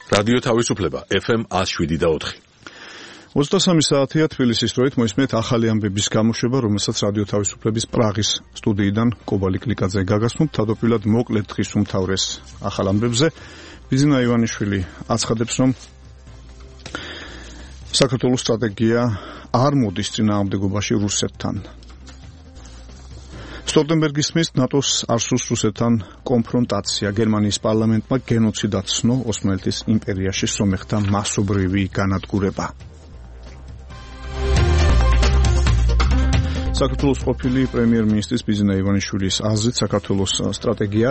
რადიო თავისუფლება FM 107.4. 23 საათია თბილისის დროით მოისმენთ ახალი ამბების გამოშვება, რომელსაც რადიო თავისუფლების პრაღის სტუდიიდან კობალი კლიკაძე გაგასმობთ. თავდაპირველად მოკლედ დღის უმთავრეს ახალ ამბებზე ბიზნა ივანიშვილი აცხადებს, რომ საქართველოს სტრატეგია არ მოდის წინააღმდეგობაში რუსეთთან. სტოლტენბერგის მის ნატოს არსუს რუსეთთან კონფრონტაცია. გერმანიის პარლამენტმა გენოციდად ცნო ოსმალეთის იმპერიაში სომეხთა მასობრივი განადგურება. საქართველოს ყოფილი პრემიერ-მინისტრის ბიზნა ივანიშვილის აზრით საქართველოს სტრატეგია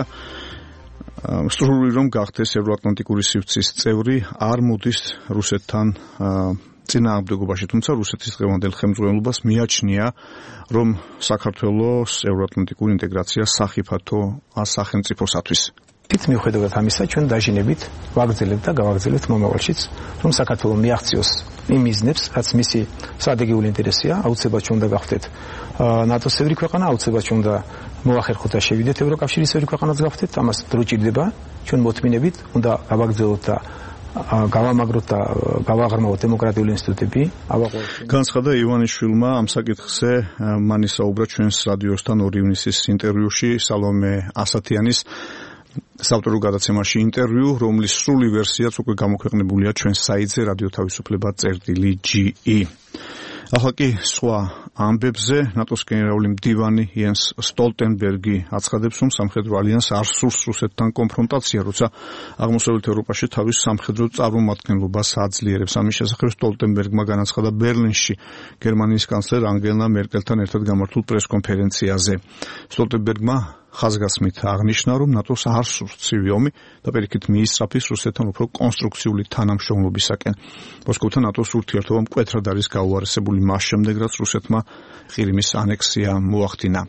სრული რომ გახდეს ევროატლანტიკური სივრცის წევრი არ მოდის რუსეთთან წინააღმდეგობაში, თუმცა რუსეთის დღევანდელ ხელმძღვანელობას მიაჩნია, რომ საქართველოს ევროატლანტიკური ინტეგრაცია სახიფათო სახელმწიფოსათვის. მიუხედავად ამისა, ჩვენ დაჟინებით ვაგრძელებთ და გავაგრძელებთ მომავალშიც, რომ საქართველოს მიაღწიოს იმ მიზნებს, რაც მისი სტრატეგიული ინტერესია, აუცილებლად ჩვენ უნდა გავხდეთ ნატოს წევრი ქვეყანა, აუცილებლად ჩვენ უნდა მოახერხოთ და შევიდეთ ევროკავშირის წევრი ქვეყანაც გავხდეთ, ამას დრო ჭირდება, ჩვენ მოთმინებით უნდა გავაგრძელოთ და გავამაგროთ და გავაღრმავოთ დემოკრატიული ინსტიტუტები. განცხადა ივანიშვილმა ამ საკითხზე მან ისაუბრა ჩვენს რადიოსთან 2 ივნისის ინტერვიუში სალომე ასათიანის საავტორო გადაცემაში ინტერვიუ, რომლის სრული ვერსიაც უკვე გამოქვეყნებულია ჩვენს საიტზე რადიო თავისუფლება.ge. ახლა კი სხვა ამბებზე ნატოს გენერალური მდივანი იენს სტოლტენბერგი აცხადებს, რომ სამხედრო ალიანსს არ სურს რუსეთთან კონფრონტაცია, როცა აღმოსავლეთ ევროპაში თავის სამხედრო წარმომადგენლობას აძლიერებს. ამის შესახებ სტოლტენბერგმა განაცხადა ბერლინში გერმანიის კანცლერ ანგელა მერკელთან ერთად გამართულ პრესკონფერენციაზე. სტოლტენბერგმა ხაზგასმით აღნიშნა, რომ ნატოს არ სურს ცივი ომი და პირიქით მიისწრაფის რუსეთთან უფრო კონსტრუქციული თანამშრომლობისაკენ. მოსკოვთან ნატოს ურთიერთობა მკვეთრად არის გაუარესებული მას შემდეგ, რაც რუსეთმა ყირიმის ანექსია მოახდინა.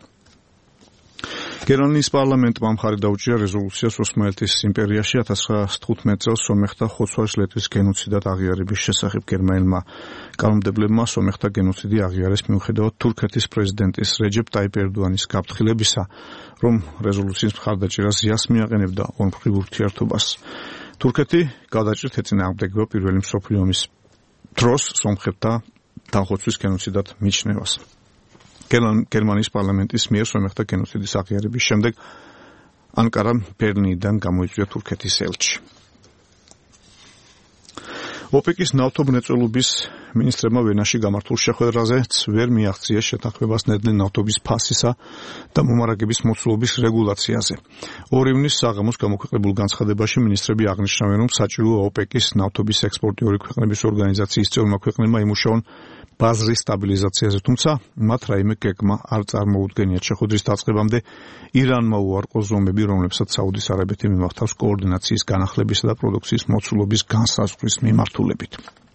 გერმანიის პარლამენტმა მხარი დაუჭირა რეზოლუციას ოსმალეთის იმპერიაში 1915 წელს სომეხთა ხოცვა-ჟლეტის გენოციდად აღიარების შესახებ. გერმანელმა კანონმდებლებმა სომეხთა გენოციდი აღიარეს მიუხედავად თურქეთის პრეზიდენტის რეჯეპ ტაიპ ერდოანის გაფრთხილებისა, რომ რეზოლუციის მხარდაჭერა ზიას მიაყენებდა ორმხრივ ურთიერთობას. თურქეთი გადაჭრით ეწინააღმდეგება პირველი მსოფლიო ომის დროს სომხებთა დახოცვის გენოციდად მიჩნევას. გერმანიის პარლამენტის მიერ სომეხთა გენოციდის აღიარების შემდეგ ანკარამ ბერლინიდან გამოიწვია თურქეთის ელჩი. ოპეკის ნავთობმრეწველობის მინისტრებმა ვენაში გამართულ შეხვედრაზეც ვერ მიაღწიეს შეთანხმებას ნედლი ნავთობის ფასისა და მომარაგების მოცულობის რეგულაციაზე. 2 ივნისს საღამოს გამოქვეყნებულ განცხადებაში მინისტრები აღნიშნავენ, რომ საჭიროა ოპეკის ნავთობის ექსპორტიორი ქვეყნების ორგანიზაციის წევრმა ქვეყნებმა იმუშაონ ბაზრის სტაბილიზაციაზე, თუმცა მათ რაიმე გეგმა არ წარმოუდგენიათ. შეხვედრის დაწყებამდე ირანმა უარყო ზომები, რომლებსაც საუდის არაბეთი მიმართავს კოორდინაციის განახლებისა და პროდუქციის მოცულობის განსაზღვრის მიმართულებით.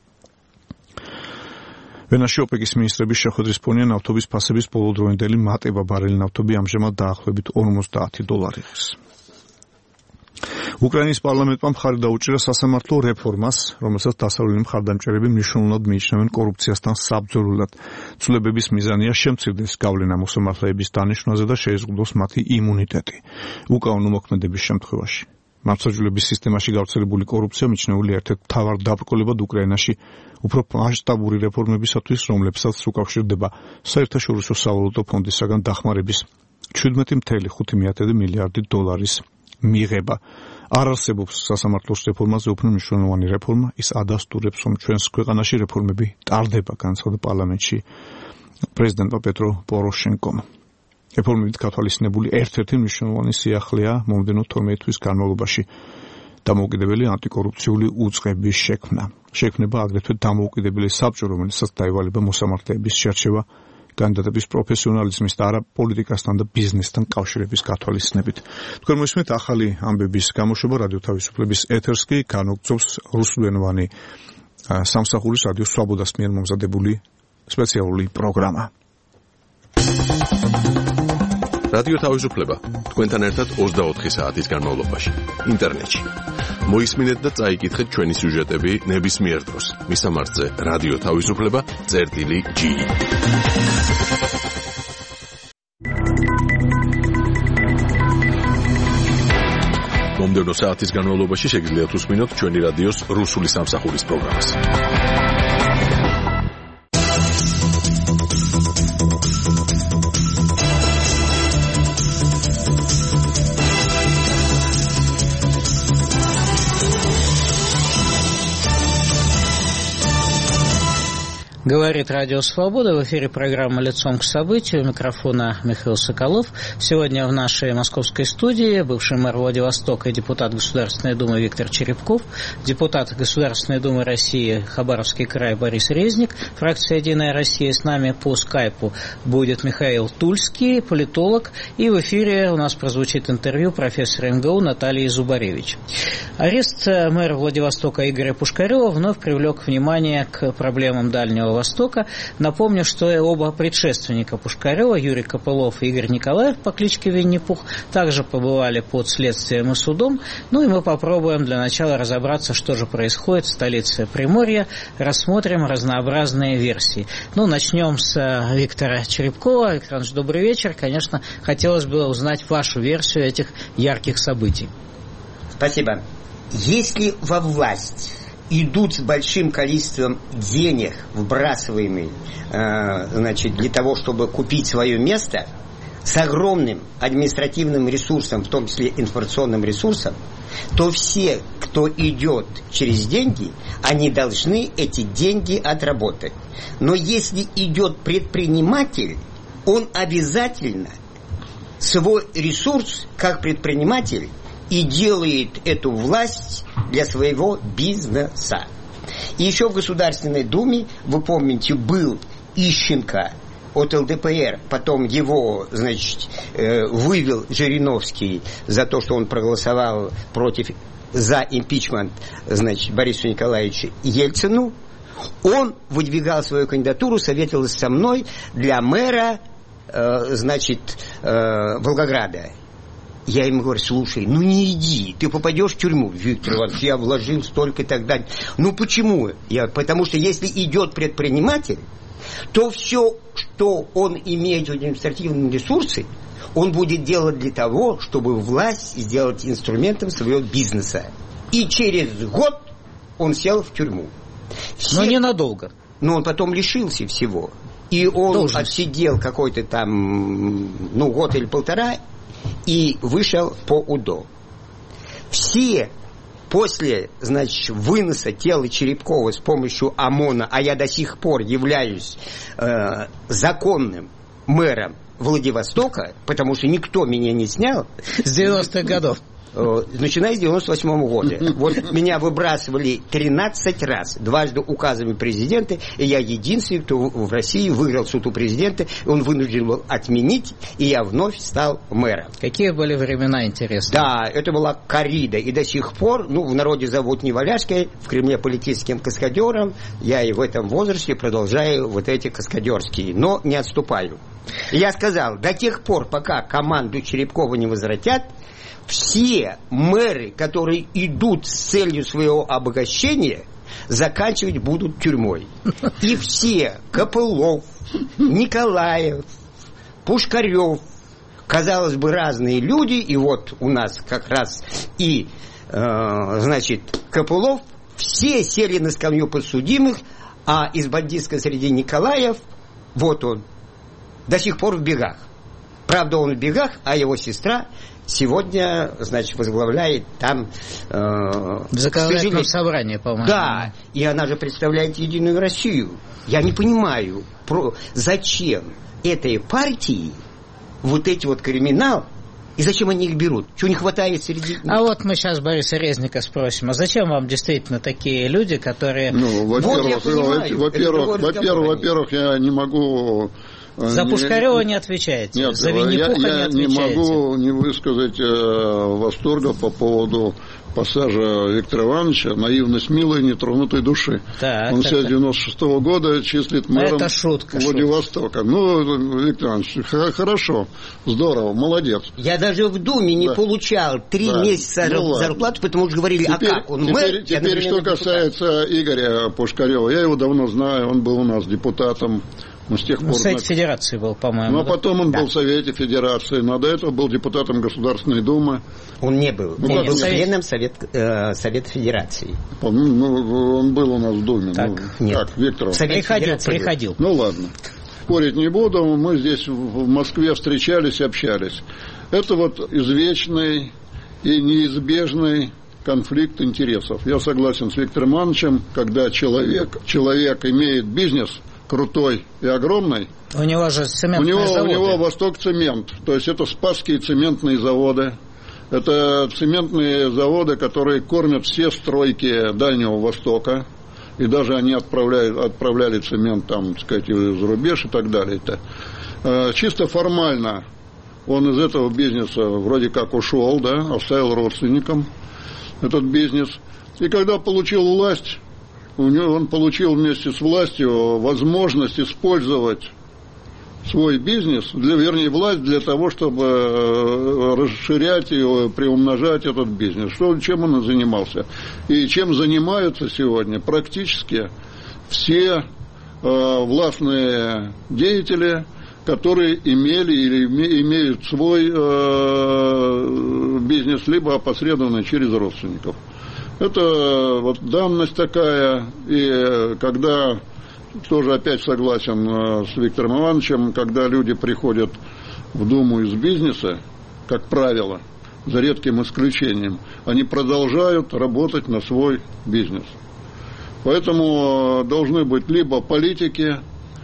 ვენაში ოპეკის მინისტრების შეხვედრის ფონია ნავთობის ფასების ბოლოდროინდელი მატება ბარელი ნავთობი ამჟამად დაახლოებით $50 ღირს. უკრაინის პარლამენტმა მხარი დაუჭირა სასამართლო რეფორმას, რომელსაც დასავლელი მხარდამჭერები მნიშვნელოვნად მიიჩნევენ კორუფციასთან საბრძოლველად. ცვლილებების მიზანია შემცირდეს გავლენა მოსამართლეების დანიშვნაზე და შეიზღუდოს მათი იმუნიტეტი. უკანონო მოქმედების შემთხვევაში მართლმსაჯულების სისტემაში გავრცელებული კორუფცია მიჩნეული ერთ-ერთ მთავარ დაბრკოლებად უკრაინაში უფრო მასშტაბური რეფორმებისათვის, რომლებსაც უკავშირდება საერთაშორისო სავალუტო ფონდისაგან დახმარების 17.5 მილიარდი დოლარის მიღება. არ არსებობს სასამართლოს რეფორმაზე უფრო მნიშვნელოვანი რეფორმა, ის ადასტურებს, რომ ჩვენს ქვეყანაში რეფორმები ტარდება, განცხადა პარლამენტში პრეზიდენტმა პეტრო პოროშენკომ. რეფორმებით გათვალისწინებული ერთ-ერთი მნიშვნელოვანი სიახლეა მომდევნო 12 თვის განმავლობაში დამოუკიდებელი ანტიკორუფციული უწყების შექმნა. შექმნება აგრეთვე დამოუკიდებელი საბჭო, რომელსაც დაევალება მოსამართლეების შერჩევა კანდიდატების პროფესიონალიზმის და არა პოლიტიკასთან და ბიზნესთან კავშირების გათვალისწინებით. თქვენ მოისმენთ ახალი ამბების გამოშვება რადიო თავისუფლების ეთერს კი განაგრძობს რუსულენოვანი სამსახურის რადიო სვაბოდას მიერ მომზადებული სპეციალური პროგრამა. რადიო თავისუფლება თქვენთან ერთად 24 საათის განმავლობაში ინტერნეტში. მოისმინეთ და წაიკითხეთ ჩვენი სიუჟეტები ნებისმიერ დროს. მისამართზე რადიო თავისუფლება.ge. მომდევნო საათის განმავლობაში შეგიძლიათ უსმინოთ ჩვენი რადიოს რუსული სამსახურის პროგრამას. Говорит Радио Свобода. В эфире программа «Лицом к событию». У микрофона Михаил Соколов. Сегодня в нашей московской студии бывший мэр Владивостока и депутат Государственной Думы Виктор Черепков, депутат Государственной Думы России Хабаровский край Борис Резник, фракция «Единая Россия». С нами по скайпу будет Михаил Тульский, политолог. И в эфире у нас прозвучит интервью профессора МГУ Натальи Зубаревич. Арест мэра Владивостока Игоря Пушкарева вновь привлек внимание к проблемам Дальнего Востока. Напомню, что оба предшественника Пушкарева, Юрий Копылов и Игорь Николаев по кличке Винни-Пух, также побывали под следствием и судом. Ну и мы попробуем для начала разобраться, что же происходит в столице Приморья. Рассмотрим разнообразные версии. Ну, начнем с Виктора Черепкова. Виктор Иванович, добрый вечер. Конечно, хотелось бы узнать вашу версию этих ярких событий. Спасибо. Если во власть идут с большим количеством денег, вбрасываемых, для того, чтобы купить свое место, с огромным административным ресурсом, в том числе информационным ресурсом, то все, кто идет через деньги, они должны эти деньги отработать. Но если идет предприниматель, он обязательно свой ресурс, как предприниматель, и делает эту власть для своего бизнеса. И еще в Государственной Думе, вы помните, был Ищенко от ЛДПР, потом его, вывел Жириновский за то, что он проголосовал за импичмент, Борису Николаевичу Ельцину. Он выдвигал свою кандидатуру, советовался со мной для мэра, Волгограда. Я ему говорю: слушай, не иди, ты попадешь в тюрьму. Виктор Иванович, я вложил столько и так далее. Почему? Потому что если идет предприниматель, то все, что он имеет в административном ресурсе, он будет делать для того, чтобы власть сделать инструментом своего бизнеса. И через год он сел в тюрьму. Но ненадолго. Но он потом лишился всего. И он отсидел какой-то там, год или полтора, и вышел по УДО. Все после, выноса тела Черепкова с помощью ОМОНа, а я до сих пор являюсь законным мэром Владивостока, потому что никто меня не снял. С 90-х годов. Начиная с 98 года. Вот меня выбрасывали 13 раз, дважды указами президента, и я единственный, кто в России выиграл суд у президента, он вынужден был отменить, и я вновь стал мэром. Какие были времена интересные? Да, это была коррида, и до сих пор, в народе зовут Неваляшкой, в Кремле политическим каскадером, я и в этом возрасте продолжаю вот эти каскадерские, но не отступаю. И я сказал, до тех пор, пока команду Черепкова не возвратят, все мэры, которые идут с целью своего обогащения, заканчивать будут тюрьмой. И все, Копылов, Николаев, Пушкарев, казалось бы, разные люди, и вот у нас как раз и, Копылов, все сели на скамью подсудимых, а из бандитской среды Николаев, вот он, до сих пор в бегах. Правда, он в бегах, а его сестра сегодня, возглавляет там... в законодательном собрании, по-моему. Да, и она же представляет Единую Россию. Я не понимаю, зачем этой партии вот эти вот криминал, и зачем они их берут? Чего не хватает среди... А вот мы сейчас Бориса Резника спросим, а зачем вам действительно такие люди, которые... Во-первых, я не могу... За Пушкарева не отвечаете? Нет, за Винни-Пуха не отвечаете? Я не могу не высказать восторга по поводу пассажа Виктора Ивановича «Наивность милой, нетронутой души». Он с 96-го года числит мэром Владивостока. Виктор Иванович, хорошо, здорово, молодец. Я даже в Думе не получал 3 месяца зарплату, потому что говорили, как он мэр? Теперь, что касается Игоря Пушкарева, я его давно знаю, он был у нас депутатом Мы с тех пор... Совет Федерации был, по-моему. Ну, а потом он был в Совете Федерации, но до этого был депутатом Государственной Думы. Он не был. Он был членом Совета Федерации. Ну, он был у нас в Думе. Так, ну, нет. Как, Виктор? Приходил. Ну, ладно. Спорить не буду. Мы здесь в Москве встречались, общались. Это вот извечный и неизбежный конфликт интересов. Я согласен с Виктором Ивановичем, когда человек имеет бизнес крутой и огромный. У него же цементные заводы. У него Восток Цемент. То есть это спасские цементные заводы. Это цементные заводы, которые кормят все стройки Дальнего Востока. И даже они отправляли цемент там, так сказать, за рубеж и так далее. Чисто формально он из этого бизнеса вроде как ушел, да, оставил родственникам этот бизнес. И когда получил власть, он получил вместе с властью возможность использовать свой бизнес, власть для того, чтобы расширять и приумножать этот бизнес. Чем он занимался? И чем занимаются сегодня практически все властные деятели, которые имели или имеют свой бизнес, либо опосредованно через родственников. Это вот данность такая, и когда, тоже опять согласен с Виктором Ивановичем, когда люди приходят в Думу из бизнеса, как правило, за редким исключением, они продолжают работать на свой бизнес. Поэтому должны быть либо политики,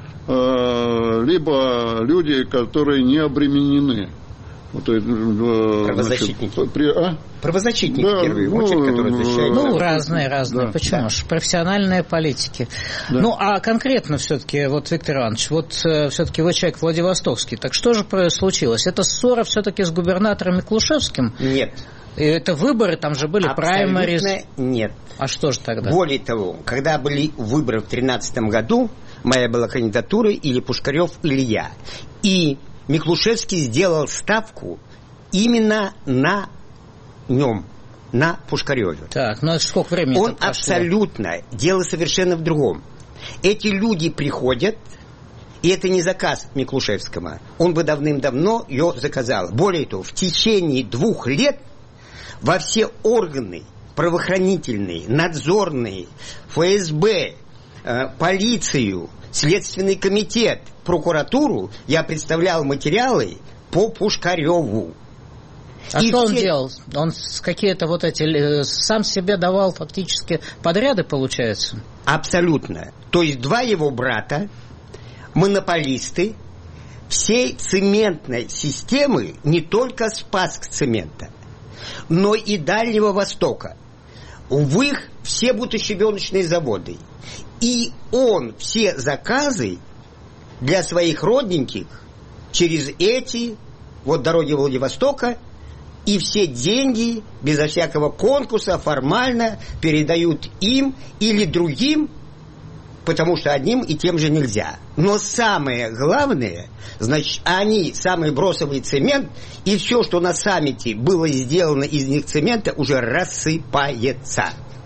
либо люди, которые не обременены. Правозащитники. Правозащитники, да, в первую очередь, которые защищают. Ну, разные. Да. Почему ж? Профессиональные политики. Да. Ну, а конкретно все-таки, вот, Виктор Иванович, вот все-таки вы человек владивостокский, так что же случилось? Это ссора все-таки с губернатором Миклушевским? Нет. И это выборы, там же были праймериз. Нет. А что же тогда? Более того, когда были выборы в 2013 году, моя была кандидатура или Пушкарев, или я. И Миклушевский сделал ставку именно на нем, на Пушкареве. Так, ну это сколько времени? Он абсолютно, дело совершенно в другом. Эти люди приходят, и это не заказ Миклушевского. Он бы давным-давно ее заказал. Более того, в течение 2 лет во все органы правоохранительные, надзорные, ФСБ, полицию, Следственный комитет, прокуратуру, я представлял материалы по Пушкареву. А что он делал? Он какие-то вот эти... Сам себе давал фактически подряды, получается? Абсолютно. То есть 2 его брата, монополисты всей цементной системы, не только Спасск-цемента, но и Дальнего Востока. В их все бутощебеночные заводы. И он все заказы для своих родненьких через эти вот дороги Владивостока и все деньги безо всякого конкурса формально передают им или другим, потому что одним и тем же нельзя. Но самое главное, значит, они самый бросовый цемент, и все, что на саммите было сделано из них цемента, уже рассыпается.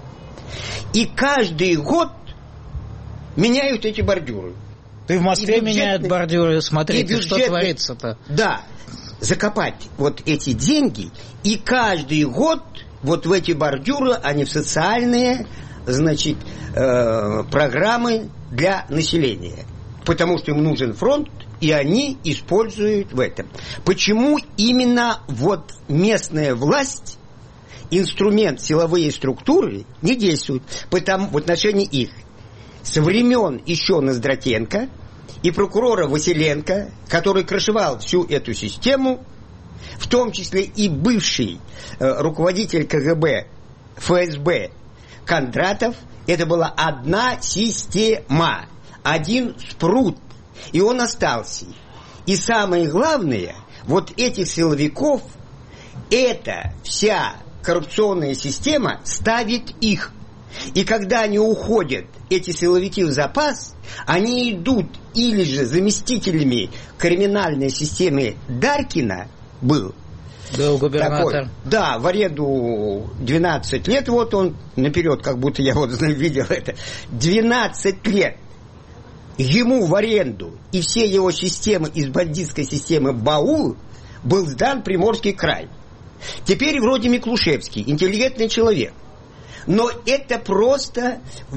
И каждый год меняют эти бордюры. Ты в Москве меняют бордюры, смотрите, что творится-то. Да, закопать вот эти деньги, и каждый год вот в эти бордюры, они в социальные, значит, программы для населения. Потому что им нужен фронт, и они используют в этом. Почему именно вот местная власть, инструмент, силовые структуры не действуют? Потому в отношении их со времен еще Ноздратенко и прокурора Василенко, который крышевал всю эту систему, в том числе и бывший руководитель КГБ, ФСБ Кондратов, это была одна система, один спрут, и он остался. И самое главное, вот этих силовиков, эта вся коррупционная система ставит их. И когда они уходят, эти силовики в запас, они идут или же заместителями криминальной системы Даркина был. Был губернатор. Такой, да, в аренду 12 лет, вот он наперед, как будто я вот видел это, 12 лет. ему в аренду и все его системы из бандитской системы БАУ был сдан Приморский край. Теперь вроде Миклушевский, интеллигентный человек. Но это просто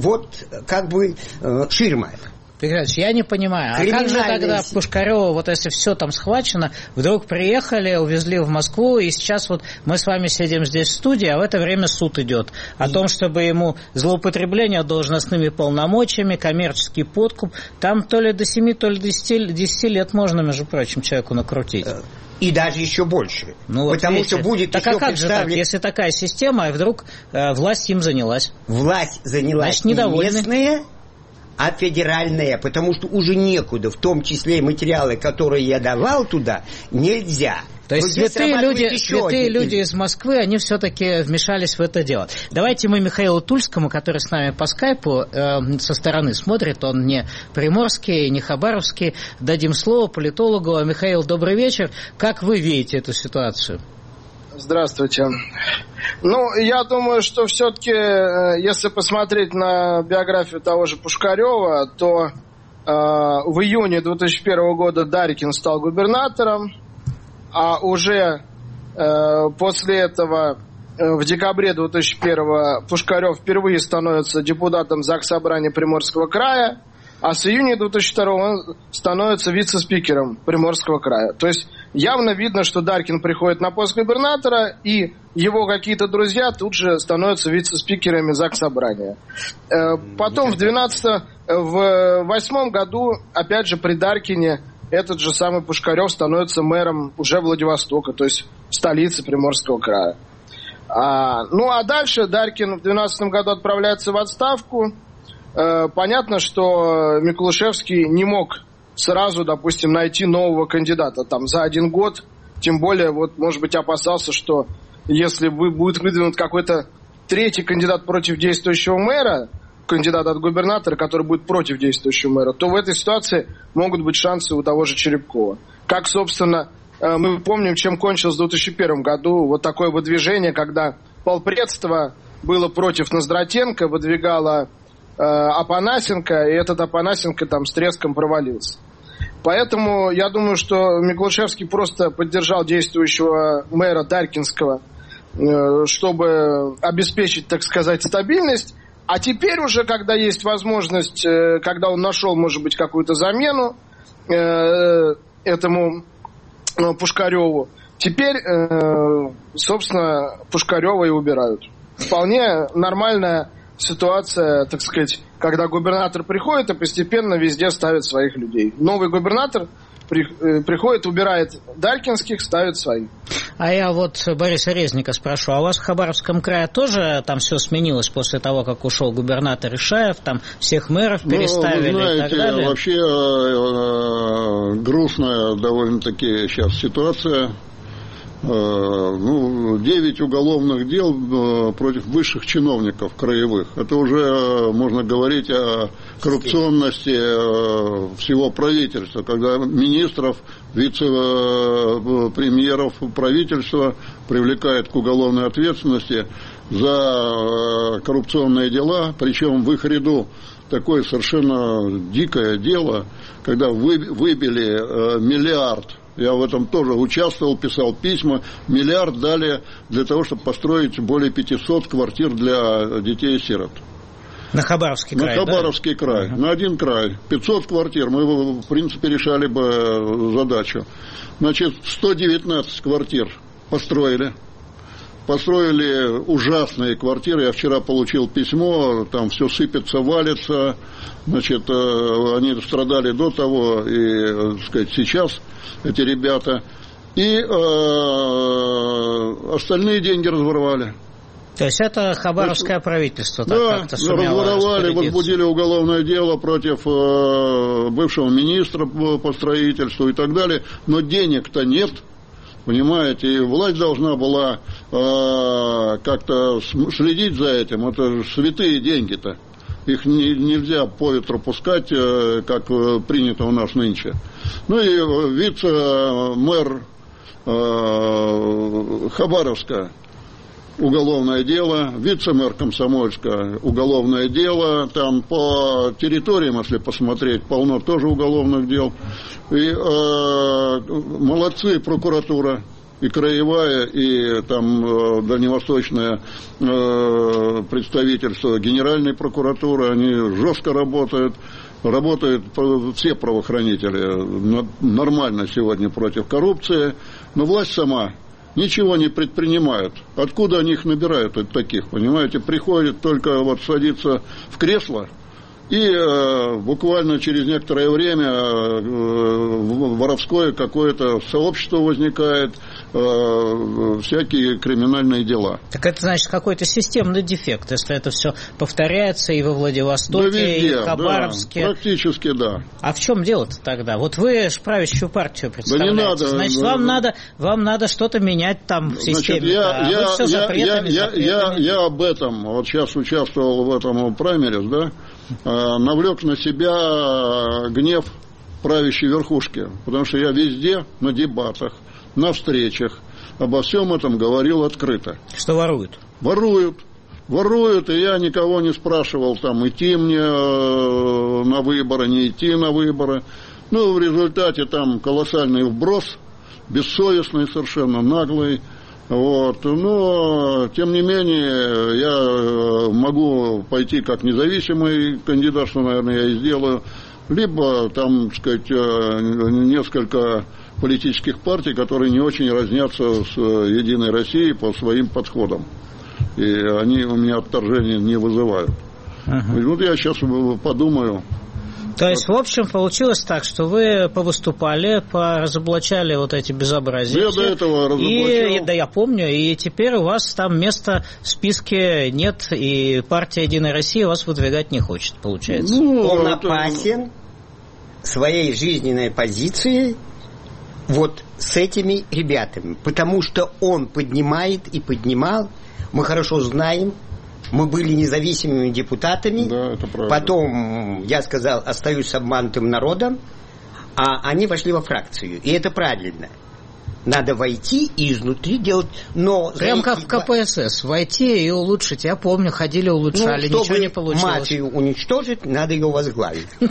ширма. Петрович, я не понимаю, а как же тогда Пушкарева, вот если все там схвачено, вдруг приехали, увезли в Москву, и сейчас вот мы с вами сидим здесь в студии, а в это время суд идет о том, чтобы ему злоупотребление должностными полномочиями, коммерческий подкуп, там то ли до 7, то ли до 10 лет можно, между прочим, человеку накрутить. И даже еще больше. Потому что будет так еще как же так, если такая система, и вдруг власть им занялась? Власть занялась не местная, а федеральная, потому что уже некуда, в том числе и материалы, которые я давал туда, нельзя. То есть святые люди из Москвы, они все-таки вмешались в это дело. Давайте мы Михаилу Тульскому, который с нами по скайпу со стороны смотрит, он не приморский, не хабаровский, дадим слово политологу. Михаил, добрый вечер. Как вы видите эту ситуацию? Здравствуйте. Я думаю, что все-таки, если посмотреть на биографию того же Пушкарева, то в июне 2001 года Дарькин стал губернатором, а уже после этого в декабре 2001 Пушкарев впервые становится депутатом Заксобрания Приморского края, а с июня 2002 он становится вице-спикером Приморского края. То есть явно видно, что Дарькин приходит на пост губернатора, и его какие-то друзья тут же становятся вице-спикерами Заксобрания. Потом в 2008 году, опять же при Дарькине, этот же самый Пушкарев становится мэром уже Владивостока, то есть столицы Приморского края. А дальше Дарькин в 2012 году отправляется в отставку. Понятно, что Миклушевский не мог сразу, допустим, найти нового кандидата там за один год. Тем более, может быть, опасался, что если будет выдвинут какой-то третий кандидат против действующего мэра, кандидат от губернатора, который будет против действующего мэра, то в этой ситуации могут быть шансы у того же Черепкова. Как, собственно, мы помним, чем кончилось в 2001 году вот такое выдвижение, когда полпредство было против Ноздратенко, выдвигало Апанасенко, и этот Апанасенко там с треском провалился. Поэтому я думаю, что Миклушевский просто поддержал действующего мэра Дарькинского, чтобы обеспечить, так сказать, стабильность. А теперь уже, когда есть возможность, когда он нашел, может быть, какую-то замену этому Пушкареву, теперь, собственно, Пушкарева и убирают. Вполне нормальная ситуация, так сказать, когда губернатор приходит и постепенно везде ставит своих людей. Новый губернатор приходит, убирает Дарькинских, ставит своих. А я Бориса Резника спрошу, а у вас в Хабаровском крае тоже там все сменилось после того, как ушел губернатор Ишаев, там всех мэров переставили, вы знаете, и так далее? Вообще грустная довольно-таки сейчас ситуация. 9 уголовных дел против высших чиновников краевых. Это уже можно говорить о коррупционности всего правительства, когда министров, вице-премьеров правительства привлекают к уголовной ответственности за коррупционные дела, причем в их ряду такое совершенно дикое дело, когда выбили миллиард. Я в этом тоже участвовал, писал письма. Миллиард дали для того, чтобы построить более 500 квартир для детей и сирот. На Хабаровский край, На Хабаровский край, на один край. 500 квартир, мы, в принципе, решали бы задачу. Значит, 119 квартир построили. Построили ужасные квартиры. Я вчера получил письмо, там все сыпется, валится. Значит, они страдали до того, и, так сказать, сейчас эти ребята. И остальные деньги разворовали. То есть это хабаровское правительство так как-то сумело разворовали, возбудили уголовное дело против бывшего министра по строительству и так далее. Но денег-то нет. Понимаете, и власть должна была как-то следить за этим. Это святые деньги-то. Их нельзя по ветру пускать, как принято у нас нынче. Ну и вице-мэр Хабаровска уголовное дело, вице-мэр Комсомольска, уголовное дело, там по территориям, если посмотреть, полно тоже уголовных дел. И молодцы, прокуратура, и краевая, и там дальневосточное представительство Генеральной прокуратуры, они жестко работают все правоохранители нормально сегодня против коррупции, но власть сама ничего не предпринимает. Откуда они их набирают, таких, понимаете? Приходит только вот садиться в кресло, и буквально через некоторое время воровское какое-то сообщество возникает, всякие криминальные дела. Так это значит какой-то системный дефект, если это все повторяется и во Владивостоке, да везде, и в Хабаровске. Да, практически да. А в чем дело-то тогда? Вот вы же правящую партию представляете. Да не надо. Значит, вам надо что-то менять там в системе. Я об этом, вот сейчас участвовал в этом праймерис, да, навлек на себя гнев правящей верхушки, потому что я везде на дебатах, на встречах обо всем этом говорил открыто. Что воруют? Воруют, и я никого не спрашивал, там, идти мне на выборы, не идти на выборы. Ну, в результате там колоссальный вброс, бессовестный совершенно, наглый. Вот. Но, тем не менее, я могу пойти как независимый кандидат, что, наверное, я и сделаю, либо, там, так сказать, несколько политических партий, которые не очень разнятся с «Единой Россией» по своим подходам. И они у меня отторжения не вызывают. И вот я сейчас подумаю. То есть, в общем, получилось так, что вы повыступали, поразоблачали вот эти безобразия. Я до этого разоблачал. Да, я помню, и теперь у вас там места в списке нет, и партия «Единая Россия» вас выдвигать не хочет, получается. Он опасен своей жизненной позицией вот с этими ребятами, потому что он поднимает и поднимал, мы хорошо знаем, мы были независимыми депутатами, да, это правда. Потом, я сказал, остаюсь с обманутым народом, а они вошли во фракцию, и это правильно. Надо войти и изнутри делать, но... Прям как в КПСС, войти и улучшить. Я помню, ходили, улучшали, ничего не получилось. Чтобы мафию уничтожить, надо ее возглавить. Я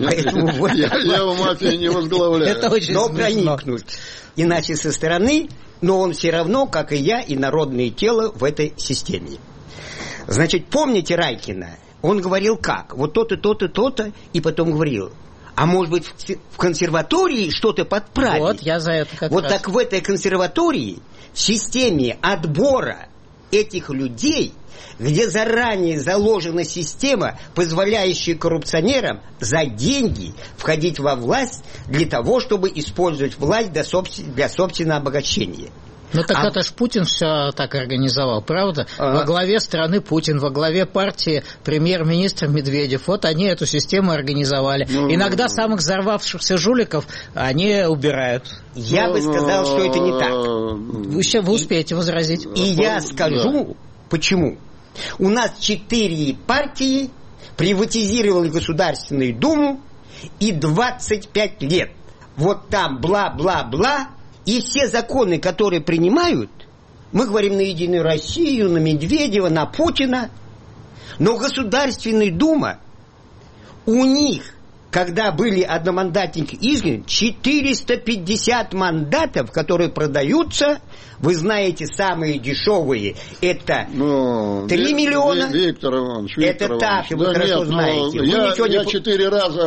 в мафию не возглавляю. Но проникнуть. Иначе со стороны, но он все равно, как и я, и народное тело в этой системе. Значит, помните Райкина? Он говорил как? Вот то-то, то-то, то-то, и потом говорил... А может быть, в консерватории что-то подправить? Вот, я за это как вот раз. Так в этой консерватории, в системе отбора этих людей, где заранее заложена система, позволяющая коррупционерам за деньги входить во власть для того, чтобы использовать власть для собственного обогащения. Ну так это ж Путин все так организовал, правда? Во главе страны Путин, во главе партии премьер-министр Медведев. Вот они эту систему организовали. Иногда самых взорвавшихся жуликов они убирают. Я бы сказал, что это не так. Вы успеете возразить. И я скажу, почему. У нас 4 партии приватизировали Государственную Думу и 25 лет. Вот там бла-бла-бла. И все законы, которые принимают, мы говорим на «Единую Россию», на Медведева, на Путина, но Государственная Дума, у них, когда были одномандатники изгнаны, 450 мандатов, которые продаются, вы знаете, самые дешевые, это 3 миллиона. Виктор Иванович, это так, вы хорошо знаете. Я 4 раза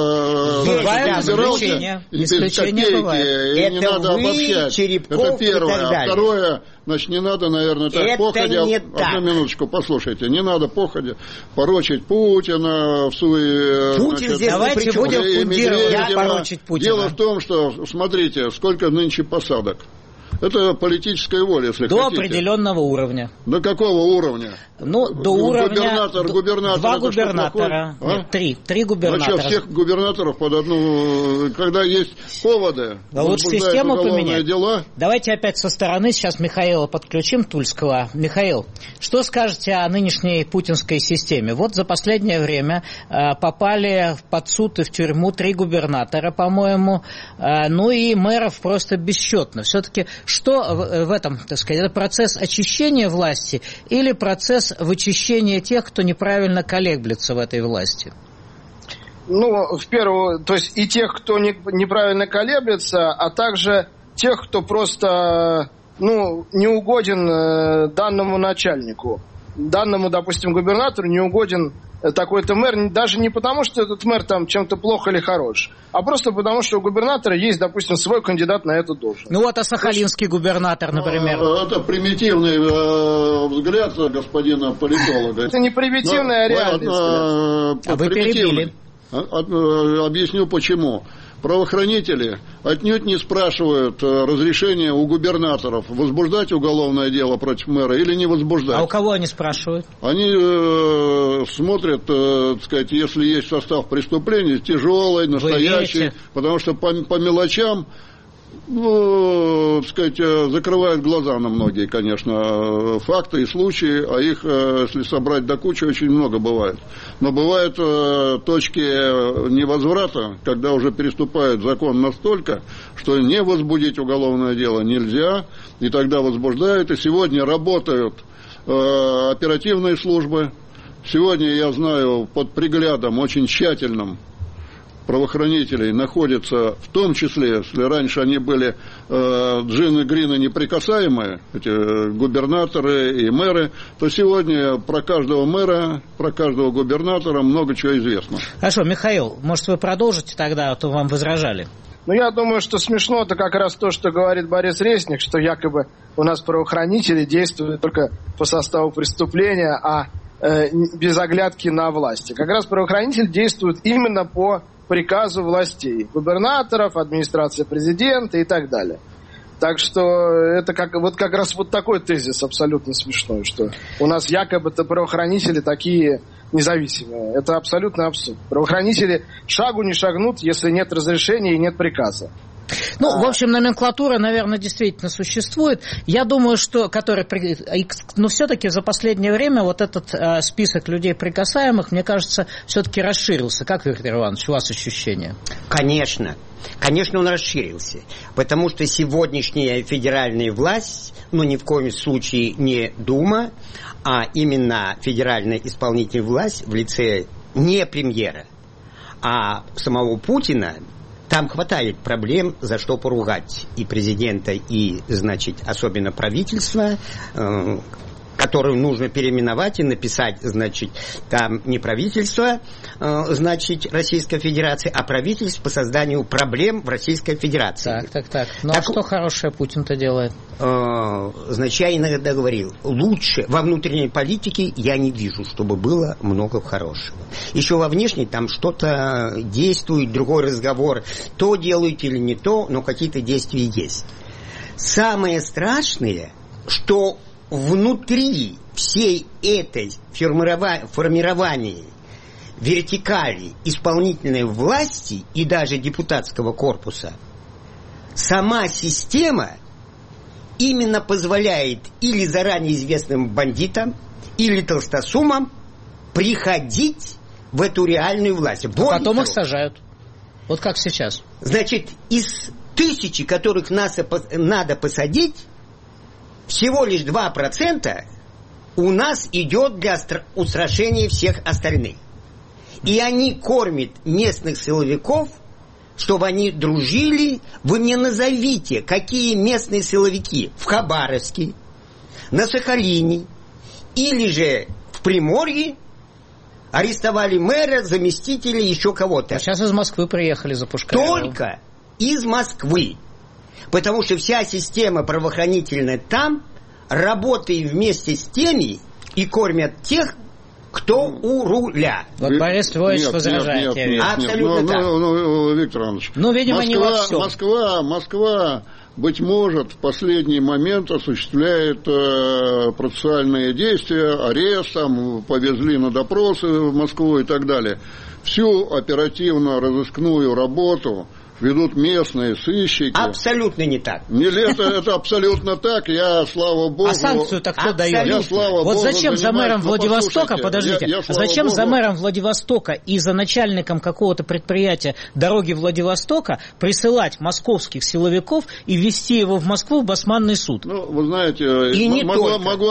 избирался, исключения бывает. Это не надо обобщать. Это первое. А второе, значит, не надо, наверное, так это походя. Не так. Одну минуточку, послушайте. Не надо походя порочить Путина в суе. Путин здесь давайте будем фундировать порочить Путина. Дело в том, что, смотрите, сколько нынче посадок. Это политическая воля, если до хотите. До определенного уровня. До какого уровня? Ну, до уровня... Губернатор. 2 губернатора. Нет, 3 губернатора. Значит, всех губернаторов под одну... Когда есть поводы, лучше систему поменять. Дела. Давайте опять со стороны сейчас Михаила подключим, Тульского. Михаил, что скажете о нынешней путинской системе? Вот за последнее время попали под суд и в тюрьму 3 губернатора, по-моему, ну и мэров просто бесчетно. Все-таки что в этом, так сказать, это процесс очищения власти или процесс вычищения тех, кто неправильно колеблется в этой власти? Ну, то есть и тех, кто неправильно колеблется, а также тех, кто просто, не угоден данному начальнику. Данному, допустим, губернатору не угоден такой-то мэр, даже не потому, что этот мэр там чем-то плох или хорош, а просто потому, что у губернатора есть, допустим, свой кандидат на эту должность. Ну вот, а сахалинский губернатор, например? Это примитивный взгляд господина политолога. Это не примитивный, а реальный взгляд. А вы перебили. Объясню почему. Правоохранители отнюдь не спрашивают разрешения у губернаторов возбуждать уголовное дело против мэра или не возбуждать. А у кого они спрашивают? Они смотрят, так сказать, если есть состав преступления, тяжелый, настоящий, потому что по мелочам, так сказать, закрывают глаза на многие, конечно, факты и случаи, а их, если собрать до кучи, очень много бывает. Но бывают точки невозврата, когда уже переступает закон настолько, что не возбудить уголовное дело нельзя, и тогда возбуждают, и сегодня работают оперативные службы. Сегодня, я знаю, под приглядом очень тщательным правоохранителей находятся, в том числе, если раньше они были джины, грины неприкасаемые, эти губернаторы и мэры, то сегодня про каждого мэра, про каждого губернатора много чего известно. Хорошо, Михаил, может, вы продолжите тогда, а то вам возражали. Я думаю, что смешно это как раз то, что говорит Борис Резник, что якобы у нас правоохранители действуют только по составу преступления, а без оглядки на власти. Как раз правоохранители действуют именно по приказу властей, губернаторов, администрации президента и так далее. Так что это как раз такой тезис абсолютно смешной, что у нас якобы-то правоохранители такие независимые. Это абсолютно абсурд. Правоохранители шагу не шагнут, если нет разрешения и нет приказа. В общем, номенклатура, наверное, действительно существует. Я думаю, что но все-таки за последнее время вот этот список людей прикасаемых, мне кажется, все-таки расширился. Как, Виктор Иванович, у вас ощущение? Конечно, он расширился. Потому что сегодняшняя федеральная власть, ни в коем случае не Дума, а именно федеральная исполнительная власть в лице не премьера, а самого Путина. Там хватает проблем, за что поругать и президента, и, особенно правительство, которое нужно переименовать и написать, там не правительство, Российской Федерации, а правительство по созданию проблем в Российской Федерации. Так. А что хорошее Путин-то делает? Я иногда говорил, лучше во внутренней политике я не вижу, чтобы было много хорошего. Еще во внешней там что-то действует, другой разговор, то делают или не то, но какие-то действия есть. Самое страшное, что внутри всей этой формирования вертикали исполнительной власти и даже депутатского корпуса сама система именно позволяет или заранее известным бандитам, или толстосумам приходить в эту реальную власть. Потом их сажают. Вот как сейчас. Из 1000, которых надо посадить, всего лишь 2% у нас идет для устрашения всех остальных. И они кормят местных силовиков, чтобы они дружили. Вы мне назовите, какие местные силовики в Хабаровске, на Сахалине или же в Приморье арестовали мэра, заместителя, еще кого-то. А сейчас из Москвы приехали за Пушкаревым. Только из Москвы. Потому что вся система правоохранительная там работает вместе с теми и кормят тех, кто у руля. Вот Борис Львович возражает. Абсолютно так. Виктор Иванович. Видимо, не во всем. Москва, быть может, в последний момент осуществляет процессуальные действия, арест, повезли на допросы в Москву и так далее. Всю оперативно-розыскную работу ведут местные сыщики. Абсолютно не так. Это абсолютно так. Я, слава богу... А санкцию-то кто дает? Я, слава вот богу, зачем за мэром Владивостока, подождите, зачем за мэром Владивостока и за начальником какого-то предприятия дороги Владивостока присылать московских силовиков и ввести его в Москву в басманный суд? Ну, вы знаете, могу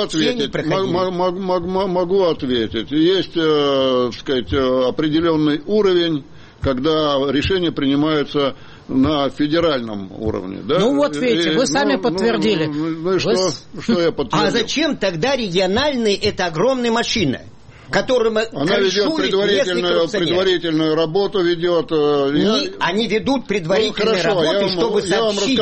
ответить. Есть, так сказать, определенный уровень, когда решения принимаются на федеральном уровне. Да? Ну вот видите, вы сами подтвердили. Что я подтвердил? А зачем тогда региональный, это огромная машина? Она ведет предварительную работу, ведет. Они ведут предварительную работу, чтобы сообщить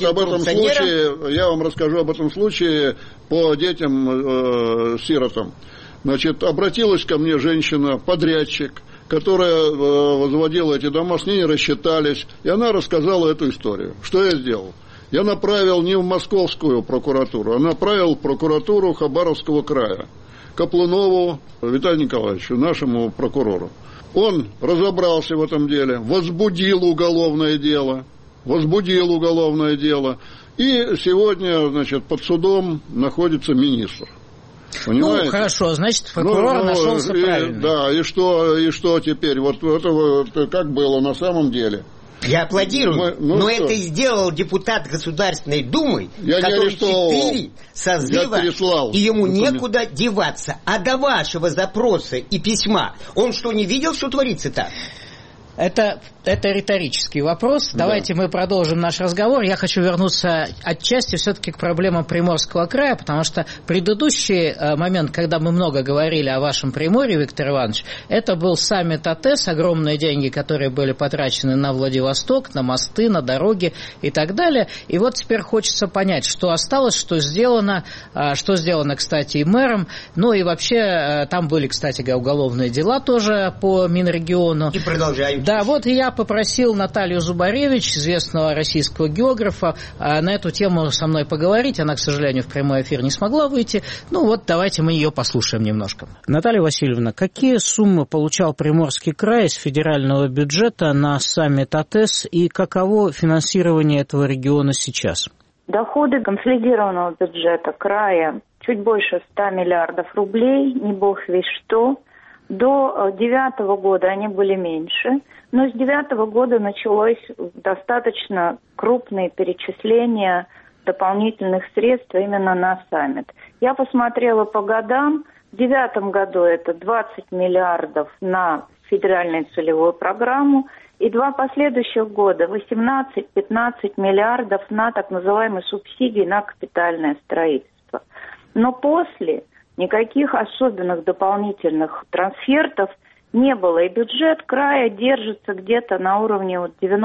Я вам расскажу об этом случае по детям-сиротам. Значит, обратилась ко мне женщина-подрядчик, которая возводила эти дома, с ней рассчитались, и она рассказала эту историю. Что я сделал? Я направил не в московскую прокуратуру, а направил в прокуратуру Хабаровского края. Каплунову Виталию Николаевичу, нашему прокурору. Он разобрался в этом деле, возбудил уголовное дело. И сегодня, значит, под судом находится министр. Понимаете? Ну, хорошо, значит, прокурор нашелся правильно. Да, и что теперь? Вот это как было на самом деле? Я аплодирую, но это сделал депутат Государственной Думы, который 4 созыва, и ему некуда деваться. А до вашего запроса и письма он что, не видел, что творится-то? Это риторический вопрос. Да. Давайте мы продолжим наш разговор. Я хочу вернуться отчасти все-таки к проблемам Приморского края, потому что предыдущий момент, когда мы много говорили о вашем Приморье, Виктор Иванович, это был саммит АТЭС, огромные деньги, которые были потрачены на Владивосток, на мосты, на дороги и так далее. И вот теперь хочется понять, что осталось, что сделано, кстати, и мэром. Ну и вообще, там были, кстати, уголовные дела тоже по Минрегиону. И продолжают. Да, вот я попросил Наталью Зубаревич, известного российского географа, на эту тему со мной поговорить. Она, к сожалению, в прямой эфир не смогла выйти. Ну вот, давайте мы ее послушаем немножко. Наталья Васильевна, какие суммы получал Приморский край из федерального бюджета на саммит АТЭС и каково финансирование этого региона сейчас? Доходы консолидированного бюджета края чуть больше 100 миллиардов рублей, не бог весть что. До 2009 года они были меньше, но с 2009 года началось достаточно крупные перечисления дополнительных средств именно на саммит. Я посмотрела по годам. В 2009 году это 20 миллиардов на федеральную целевую программу, и 2 последующих года 18-15 миллиардов на так называемые субсидии на капитальное строительство. Но после никаких особенных дополнительных трансфертов не было. И бюджет края держится где-то на уровне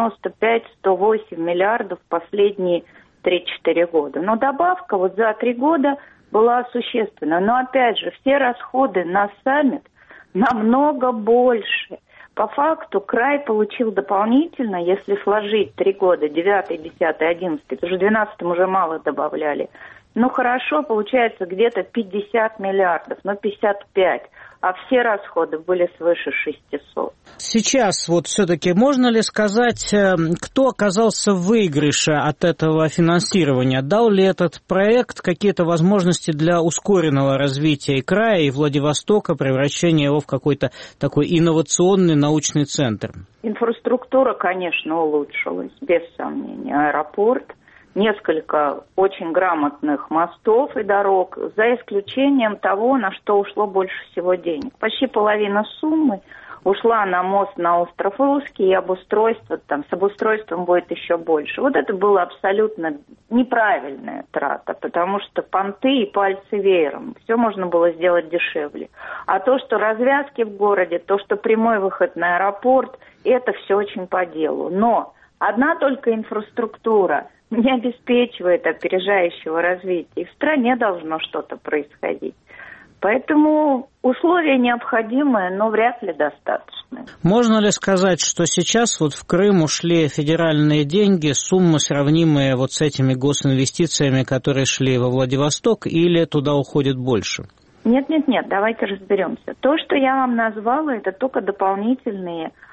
95-108 миллиардов последние 3-4 года. Но добавка за 3 года была существенна. Но опять же, все расходы на саммит намного больше. По факту край получил дополнительно, если сложить 3 года, 9, 10, 11, потому что в 12 уже мало добавляли, ну хорошо, получается где-то 50 миллиардов, 55, а все расходы были свыше 600. Сейчас вот все-таки можно ли сказать, кто оказался в выигрыше от этого финансирования? Дал ли этот проект какие-то возможности для ускоренного развития и края, и Владивостока, превращения его в какой-то такой инновационный научный центр? Инфраструктура, конечно, улучшилась, без сомнения. Аэропорт, несколько очень грамотных мостов и дорог, за исключением того, на что ушло больше всего денег. Почти половина суммы ушла на мост на остров Русский, и обустройство, с обустройством будет еще больше. Вот это была абсолютно неправильная трата, потому что понты и пальцы веером. Все можно было сделать дешевле. А то, что развязки в городе, то, что прямой выход на аэропорт, это все очень по делу. Но одна только инфраструктура не обеспечивает опережающего развития. И в стране должно что-то происходить. Поэтому условия необходимые, но вряд ли достаточные. Можно ли сказать, что сейчас вот в Крым ушли федеральные деньги, суммы сравнимые вот с этими госинвестициями, которые шли во Владивосток, или туда уходит больше? Нет, давайте разберемся. То, что я вам назвала, это только дополнительные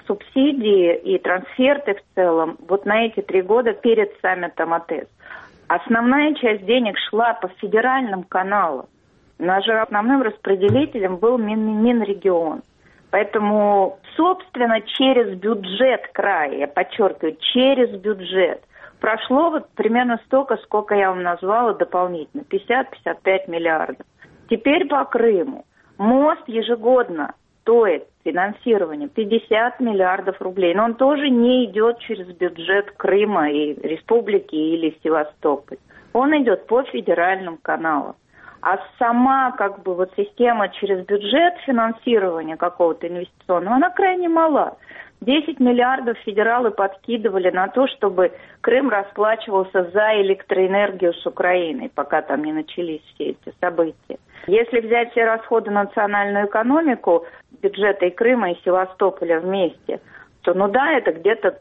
субсидии и трансферты в целом вот на эти 3 года перед саммитом АТЭС. Основная часть денег шла по федеральным каналам. Наш же основным распределителем был Минрегион. Поэтому, собственно, через бюджет края, я подчеркиваю, через бюджет, прошло вот примерно столько, сколько я вам назвала дополнительно, 50-55 миллиардов. Теперь по Крыму. Мост ежегодно стоит финансирование 50 миллиардов рублей, но он тоже не идет через бюджет Крыма и Республики или Севастополь. Он идет по федеральным каналам. А сама вот система через бюджет финансирования какого-то инвестиционного, она крайне мала. 10 миллиардов федералы подкидывали на то, чтобы Крым расплачивался за электроэнергию с Украиной, пока там не начались все эти события. Если взять все расходы на национальную экономику, бюджета и Крыма, и Севастополя вместе, то, это где-то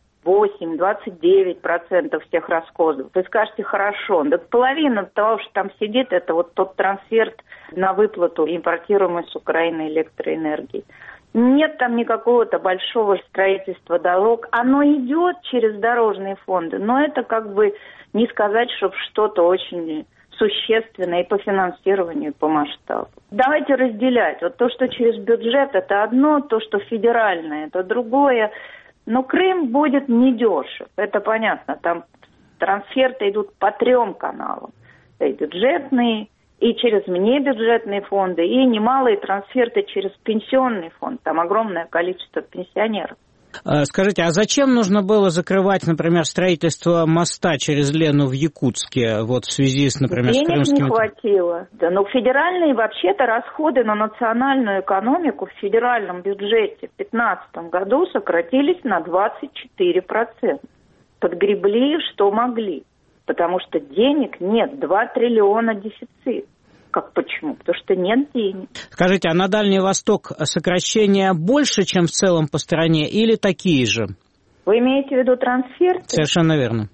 28-29% всех расходов. Вы скажете, хорошо, да половина того, что там сидит, это вот тот трансфер на выплату импортируемой с Украины электроэнергии. Нет там никакого-то большого строительства дорог. Оно идет через дорожные фонды, но это не сказать, чтобы что-то очень существенное и по финансированию, и по масштабу. Давайте разделять. Вот то, что через бюджет, это одно, то, что федеральное, это другое. Но Крым будет недешев, это понятно. Там трансферты идут по 3 каналам. И бюджетные, и через внебюджетные фонды, и немалые трансферты через пенсионный фонд. Там огромное количество пенсионеров. Скажите, а зачем нужно было закрывать, например, строительство моста через Лену в Якутске, в связи с, например, денег с крымскими... не хватило. Да, но федеральные вообще-то расходы на национальную экономику в федеральном бюджете в 2015 году сократились на 24%. Подгребли, что могли. Потому что денег нет, 2 триллиона дефицит. Почему? Потому что нет денег. Скажите, а на Дальний Восток сокращения больше, чем в целом по стране, или такие же? Вы имеете в виду трансферты? Совершенно верно.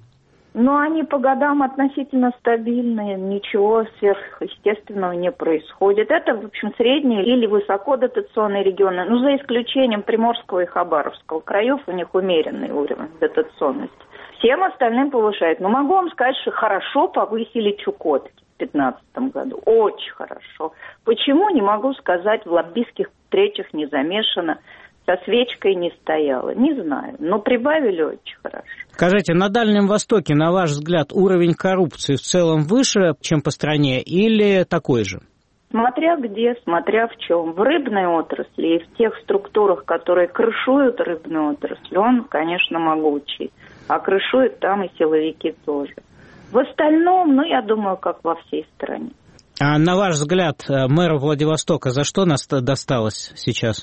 Они по годам относительно стабильные, ничего сверхъестественного не происходит. Это, в общем, средние или высокодотационные регионы, за исключением Приморского и Хабаровского краев, у них умеренный уровень дотационности. Всем остальным повышает. Могу вам сказать, что хорошо повысили Чукотки. В 2015 году. Очень хорошо. Почему, не могу сказать, в лоббистских встречах не замешано, со свечкой не стояла. Не знаю, но прибавили очень хорошо. Скажите, на Дальнем Востоке, на ваш взгляд, уровень коррупции в целом выше, чем по стране, или такой же? Смотря где, смотря в чем. В рыбной отрасли и в тех структурах, которые крышуют рыбную отрасль, он, конечно, могучий. А крышуют там и силовики тоже. В остальном, я думаю, как во всей стране. А на ваш взгляд, мэру Владивостока за что нас досталось сейчас?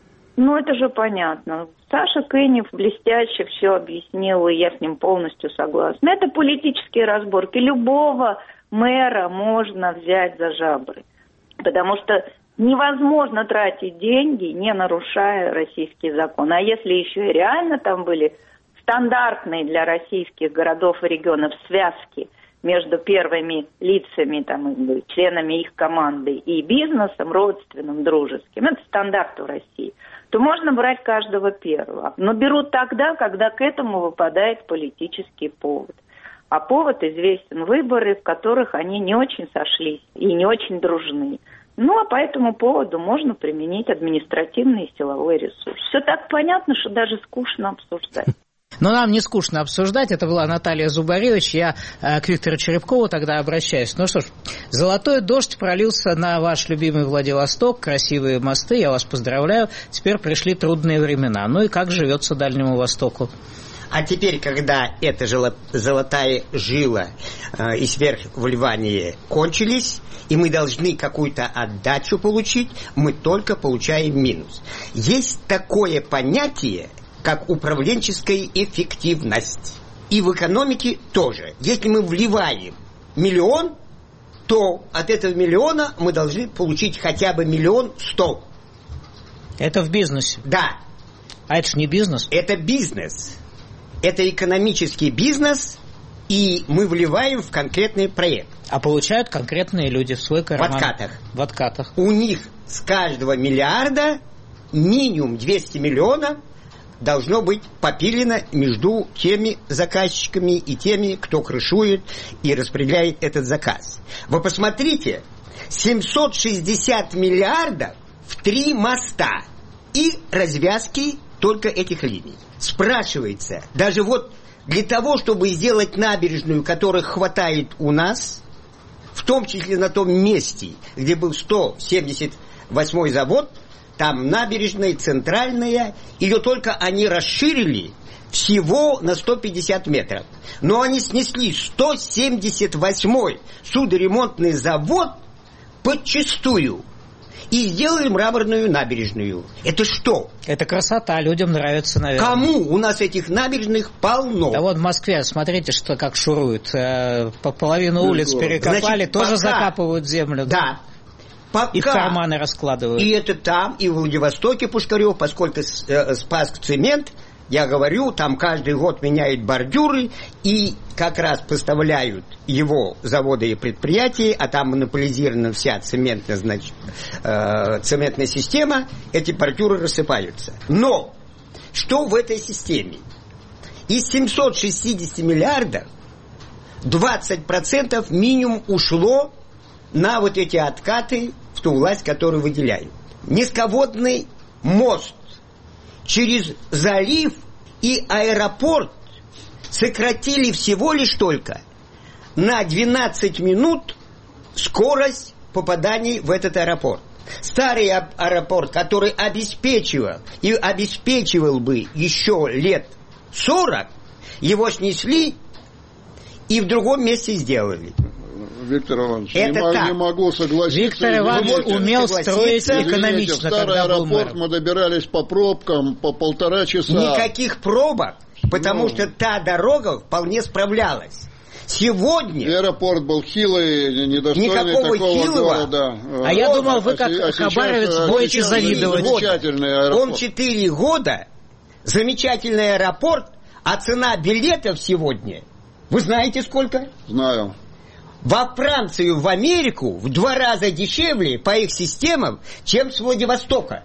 Это же понятно. Саша Кынев блестяще все объяснил, и я с ним полностью согласна. Это политические разборки. Любого мэра можно взять за жабры. Потому что невозможно тратить деньги, не нарушая российский закон. А если еще и реально там были стандартные для российских городов и регионов связки между первыми лицами, членами их команды и бизнесом, родственным, дружеским, это стандарт в России, то можно брать каждого первого. Но берут тогда, когда к этому выпадает политический повод. А повод известен: выборы, в которых они не очень сошлись и не очень дружны. А по этому поводу можно применить административный и силовой ресурс. Все так понятно, что даже скучно обсуждать. Но нам не скучно обсуждать. Это была Наталья Зубаревич. Я к Виктору Черепкову тогда обращаюсь. Что ж, золотой дождь пролился на ваш любимый Владивосток, красивые мосты. Я вас поздравляю. Теперь пришли трудные времена. И как живется Дальнему Востоку? А теперь, когда эта золотая жила и сверхвливания кончились, и мы должны какую-то отдачу получить, мы только получаем минус. Есть такое понятие, как управленческая эффективность. И в экономике тоже. Если мы вливаем 1 миллион, то от этого 1 миллиона мы должны получить хотя бы 1 100 000. Это в бизнесе? Да. А это же не бизнес? Это бизнес. Это экономический бизнес, и мы вливаем в конкретный проект. А получают конкретные люди в свой карман? В откатах. У них с каждого миллиарда минимум 200 миллионов должно быть попилено между теми заказчиками и теми, кто крышует и распределяет этот заказ. Вы посмотрите, 760 миллиардов в 3 моста и развязки только этих линий. Спрашивается, даже вот для того, чтобы сделать набережную, которых хватает у нас, в том числе на том месте, где был 178-й завод, там набережная, центральная, ее только они расширили всего на 150 метров. Но они снесли 178-й судоремонтный завод подчистую и сделали мраморную набережную. Это что? Это красота, людям нравится, наверное. Кому? У нас этих набережных полно. Да вот в Москве, смотрите, что как шуруют. Половину улиц перекопали, значит, тоже закапывают землю. Да. Пока. И в карманы раскладывают. И это там, и в Владивостоке Пушкарев, поскольку Спасск цемент, я говорю, там каждый год меняют бордюры и как раз поставляют его заводы и предприятия, а там монополизирована вся цементная система, эти бордюры рассыпаются. Но что в этой системе? Из 760 миллиардов 20% минимум ушло на вот эти откаты в ту власть, которую выделяют. Низководный мост через залив и аэропорт сократили всего лишь только на 12 минут скорость попаданий в этот аэропорт. Старый аэропорт, который обеспечивал и обеспечивал бы еще лет 40, его снесли и в другом месте сделали. Виктор Иванович, не могу согласиться. Виктор Иванович умел строить экономично. В старый аэропорт мы добирались по пробкам по 1,5 часа. Никаких пробок, потому что та дорога вполне справлялась. Сегодня... Аэропорт был хилый, недостойный такого города. А я думал, вы как хабаровец будете завидовать. Замечательный аэропорт. Он 4 года, замечательный аэропорт, а цена билетов сегодня, вы знаете сколько? Знаю. Во Францию, в Америку в 2 раза дешевле по их системам, чем с Владивостока.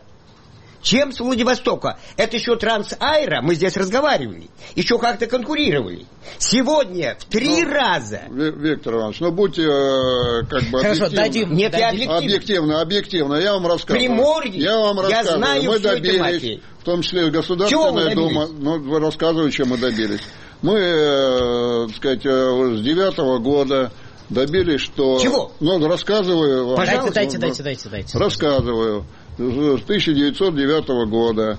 Это еще Трансаэро, мы здесь разговаривали, еще как-то конкурировали. Сегодня в 3 раза. Виктор Иванович, будьте как бы хорошо, объективны. Нет, объективно, я вам рассказываю. Приморье, я знаю мы добились, в том числе Государственная Дума, вы рассказываете, чем мы добились. Мы, так сказать, с 9-го года добились, что... Чего? Рассказываю вам. Дайте. Рассказываю. С 1909 года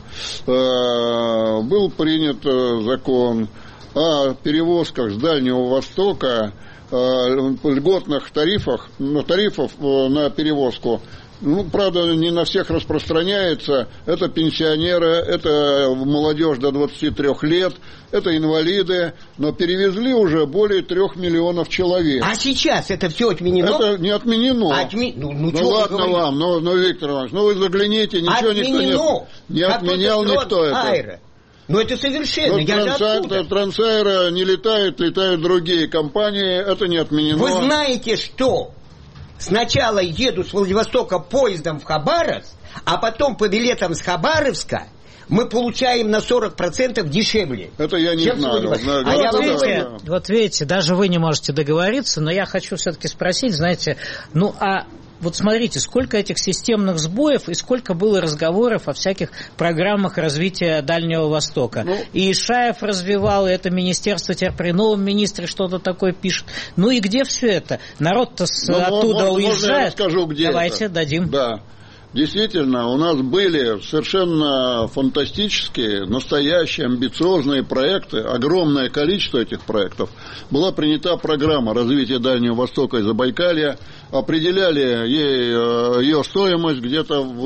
был принят закон о перевозках с Дальнего Востока, льготных тарифов на перевозку. Правда, не на всех распространяется. Это пенсионеры, это молодежь до 23 лет, это инвалиды. Но перевезли уже более 3 миллионов человек. А сейчас это все отменено? Это не отменено. Ладно вам, но Виктор Иванович, вы загляните, ничего отменено. Не отменял никто это. Это совершенно. Трансаэро не летают другие компании, это не отменено. Вы знаете что? Сначала еду с Владивостока поездом в Хабаровск, а потом по билетам с Хабаровска мы получаем на 40% дешевле. Это я не знаю. Вот видите, даже вы не можете договориться, но я хочу все-таки спросить, знаете, вот смотрите, сколько этих системных сбоев и сколько было разговоров о всяких программах развития Дальнего Востока. И Ишаев развивал, и это министерство теперь при новом министре что-то такое пишет. И где все это? Народ-то оттуда уезжает. Можно я расскажу, где Давайте, это? дадим. Да. Действительно, у нас были совершенно фантастические, настоящие, амбициозные проекты, огромное количество этих проектов. Была принята программа развития Дальнего Востока и Забайкалья, определяли ее стоимость где-то в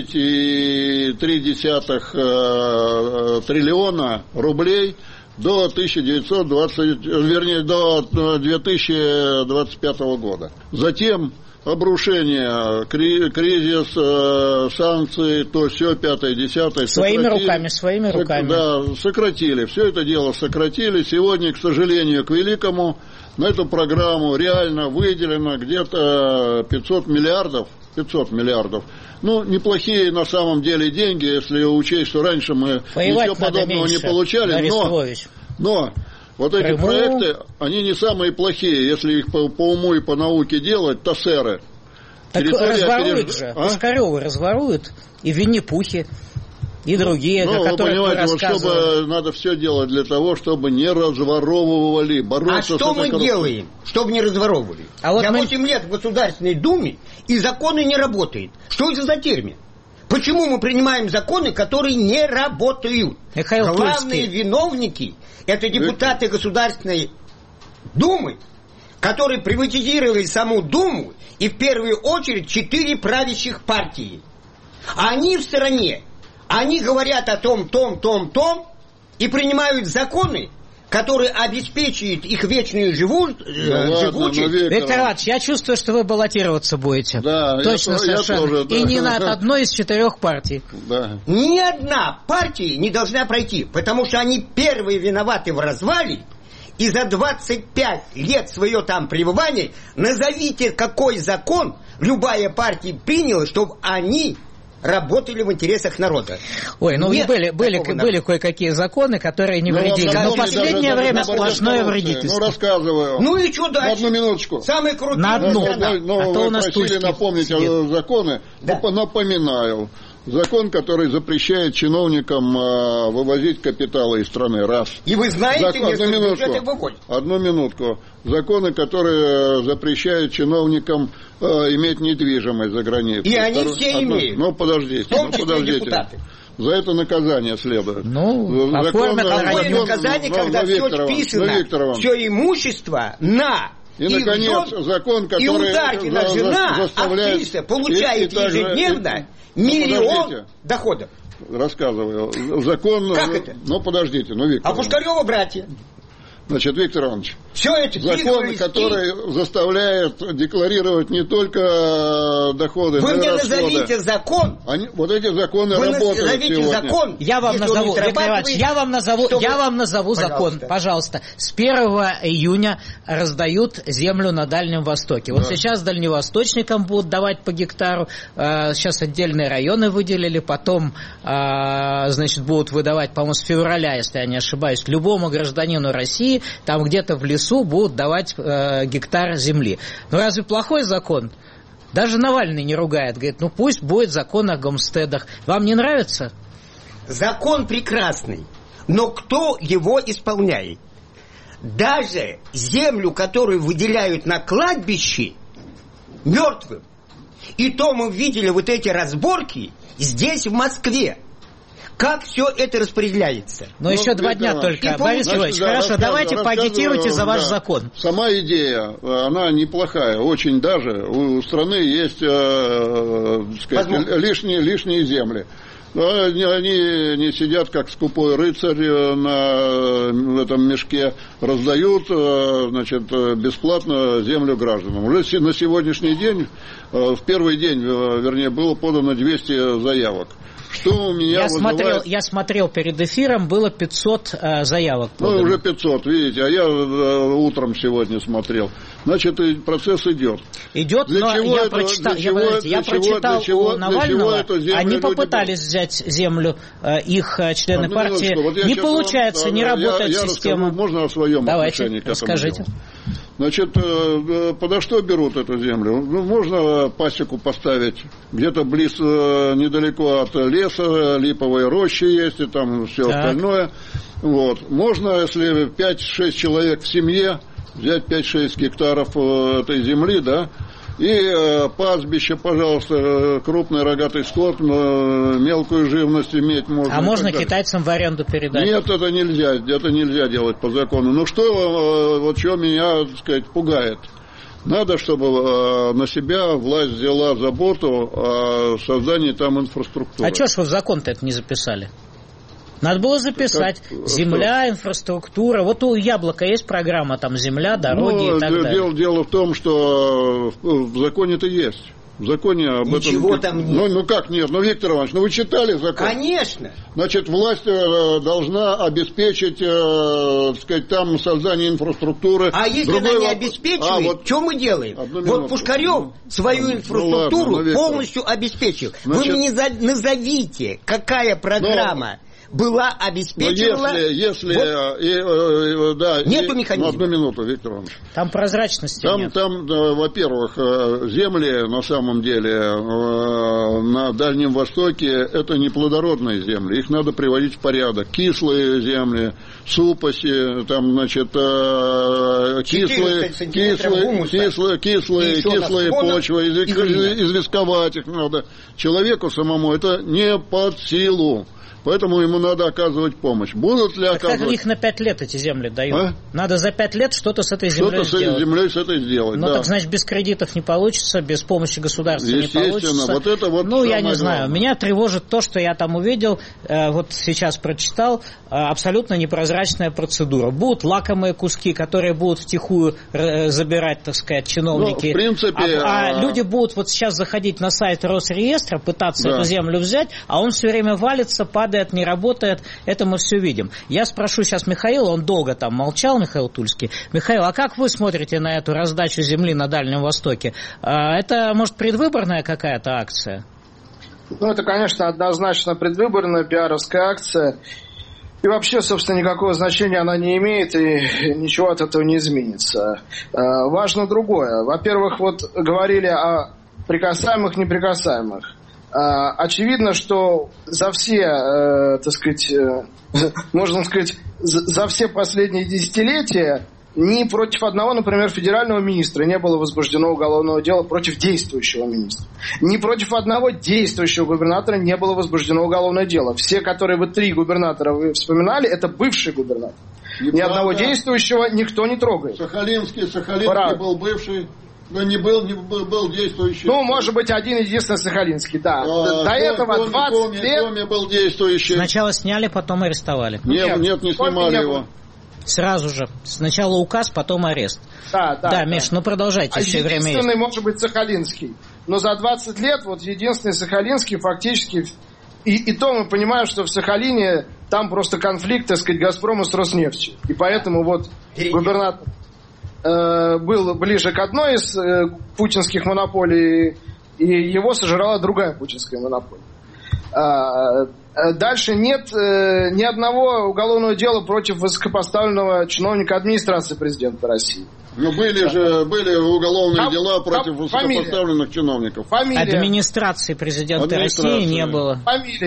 9,3 триллиона рублей до 2025 года. Затем обрушение, кризис, санкции, то все, 5-е, 10-е. Своими руками. Да, сократили. Все это дело сократили. Сегодня, к сожалению, к великому, на эту программу реально выделено где-то 500 миллиардов 500 миллиардов. Ну, неплохие на самом деле деньги, если учесть, что раньше мы ничего подобного не получали. Но вот эти проекты, они не самые плохие, если их по уму и по науке делать, ТАСЭРы. Так разворуют же, Пушкарёвы разворуют, и Винни-Пухи, и другие, о которых вы рассказывали. Чтобы надо все делать для того, чтобы не разворовывали, бороться. А что мы делаем, чтобы не разворовывали? Я 8 лет в Государственной Думе, и законы не работают. Что это за термин? Почему мы принимаем законы, которые не работают? Главные виновники – это депутаты Государственной Думы, которые приватизировали саму Думу, и в первую очередь 4 правящих партии. А они в стороне. Они говорят о том, и принимают законы, которые обеспечивают их вечную живучесть. Виктор Иванович, я чувствую, что вы баллотироваться будете. Да, точно, совершенно. Тоже, да. И не от одной из 4 партий. Да. Ни одна партия не должна пройти, потому что они первые виноваты в развале. И за 25 лет своего там пребывания назовите, какой закон любая партия приняла, чтобы они работали в интересах народа. Ой, ну были кое-какие законы, которые не вредили. Но в последнее время сплошное вредительство. Ну, рассказываю. Ну и что дальше? На одну минуточку. Самые крутые. На одну. А то у нас просили напомнить законы. Да. Напоминаю. Закон, который запрещает чиновникам вывозить капиталы из страны. Раз. И вы знаете, одну минутку. Законы, которые запрещают чиновникам иметь недвижимость за границей. И они все имеют. Ну, подождите. Депутаты. За это наказание следует. Наказание, когда все списано, все имущество на... И, наконец, закон, который заставляет... актриса получает ежедневно миллион доходов. Рассказываю. Закон... Как это? Ну, подождите, Виктор. А Пушкарёва братья? Значит, Виктор Иванович, все это закон, который заставляет декларировать не только доходы, но и расходы. Вы мне назовите закон. Вот эти законы работают назовите сегодня. Закон. Я вам назову, Виктор Иванович, я вам назову закон. Пожалуйста. С 1 июня раздают землю на Дальнем Востоке. Вот сейчас дальневосточникам будут давать по гектару. Сейчас отдельные районы выделили. Потом, значит, будут выдавать, по-моему, с февраля, если я не ошибаюсь, любому гражданину России. Там где-то в лесу будут давать гектар земли. Ну разве плохой закон? Даже Навальный не ругает. Говорит, ну пусть будет закон о гомстедах. Вам не нравится? Закон прекрасный. Но кто его исполняет? Даже землю, которую выделяют на кладбище мертвым. И то мы видели вот эти разборки здесь, в Москве. Как все это распределяется? Но еще 2 дня только. Борис Григорьевич, хорошо, давайте поагитируйте за ваш закон. Сама идея, она неплохая, очень даже. У страны есть, лишние земли. Они не сидят, как скупой рыцарь в этом мешке, раздают, значит, бесплатно землю гражданам. Уже на сегодняшний день, в первый день, вернее, было подано 200 заявок. Что у меня я смотрел перед эфиром, было 500 заявок подано. Ну, уже 500, видите, а я утром сегодня смотрел. Значит, процесс идет. Идет, но я прочитал у Навального, они попытались взять землю, их члены партии. Вот не получается, не работает система. Можно о своем отношении к этому? Скажите. Значит, подо что берут эту землю? Ну, можно пасеку поставить где-то недалеко от леса, липовые рощи есть и там все остальное. Вот. Можно, если 5-6 человек в семье, взять 5-6 гектаров этой земли, да, и пастбище, пожалуйста, крупный рогатый скот, мелкую живность иметь можно. А можно китайцам в аренду передать? Нет, это нельзя делать по закону. Ну что, вот что меня, так сказать, пугает. Надо, чтобы на себя власть взяла заботу о создании там инфраструктуры. А что ж вы в закон-то это не записали? Надо было записать. Земля, инфраструктура. Вот у Яблока есть программа, там земля, дороги и так далее. Дело в том, что в законе-то есть. В законе об этом... Ничего там нет. Ну как нет? Ну, Виктор Иванович, вы читали закон? Конечно. Значит, власть должна обеспечить, так сказать, там создание инфраструктуры. А если она не обеспечивает, что мы делаем? Вот Пушкарев свою инфраструктуру полностью объяснил. Вы мне назовите, какая программа была обеспечена... Нету механизма. Одну минуту, Виктор Иванович. Там прозрачности нет. Там, во-первых, земли, на самом деле, на Дальнем Востоке, это не плодородные земли. Их надо приводить в порядок. Кислые земли, супоси, там, значит, кислые почвы, известковать их надо. Человеку самому это не под силу. Поэтому ему надо оказывать помощь. Будут ли оказывать... Как их на 5 лет эти земли дают? А? Надо за 5 лет что-то с этой землей сделать. Что-то с землей с этой сделать, Ну, так, значит, без кредитов не получится, без помощи государства не получится. Вот это вот я не знаю. Меня тревожит то, что я там увидел, вот сейчас прочитал, абсолютно непрозрачная процедура. Будут лакомые куски, которые будут втихую забирать, так сказать, чиновники. В принципе... А люди будут вот сейчас заходить на сайт Росреестра, пытаться эту землю взять, а он все время валится, падает, не работает, это мы все видим. Я спрошу сейчас Михаила, он долго там молчал, Михаил Тульский. Михаил, а как вы смотрите на эту раздачу земли на Дальнем Востоке? Это, может, предвыборная какая-то акция? Ну, это, конечно, однозначно предвыборная пиаровская акция. И вообще, собственно, никакого значения она не имеет, и ничего от этого не изменится. Важно другое. Во-первых, вот говорили о прикасаемых, неприкасаемых. Очевидно, что за все, так сказать, можно сказать, за все последние десятилетия ни против одного, например, федерального министра не было возбуждено уголовного дела против действующего министра. Ни против одного действующего губернатора не было возбуждено уголовное дело. Все, которые вы 3 губернатора вы вспоминали, это бывший губернатор. Ни одного действующего никто не трогает. Сахалинский был бывший. Но не был действующий. Ну, может быть, один-единственный Сахалинский, да. До этого 20 лет... Томи был действующий. Сначала сняли, потом арестовали. Нет, не снимали его. Сразу же. Сначала указ, потом арест. Да, Миш, ну продолжайте. Все время единственный может быть Сахалинский. Но за 20 лет вот единственный Сахалинский фактически... И то мы понимаем, что в Сахалине там просто конфликт, так сказать, Газпрома с Роснефтью. И поэтому вот губернатор... был ближе к одной из путинских монополий, и его сожрала другая путинская монополия. Дальше нет ни одного уголовного дела против высокопоставленного чиновника администрации президента России. Но были уголовные дела против высокопоставленных чиновников. Администрации президента России не было.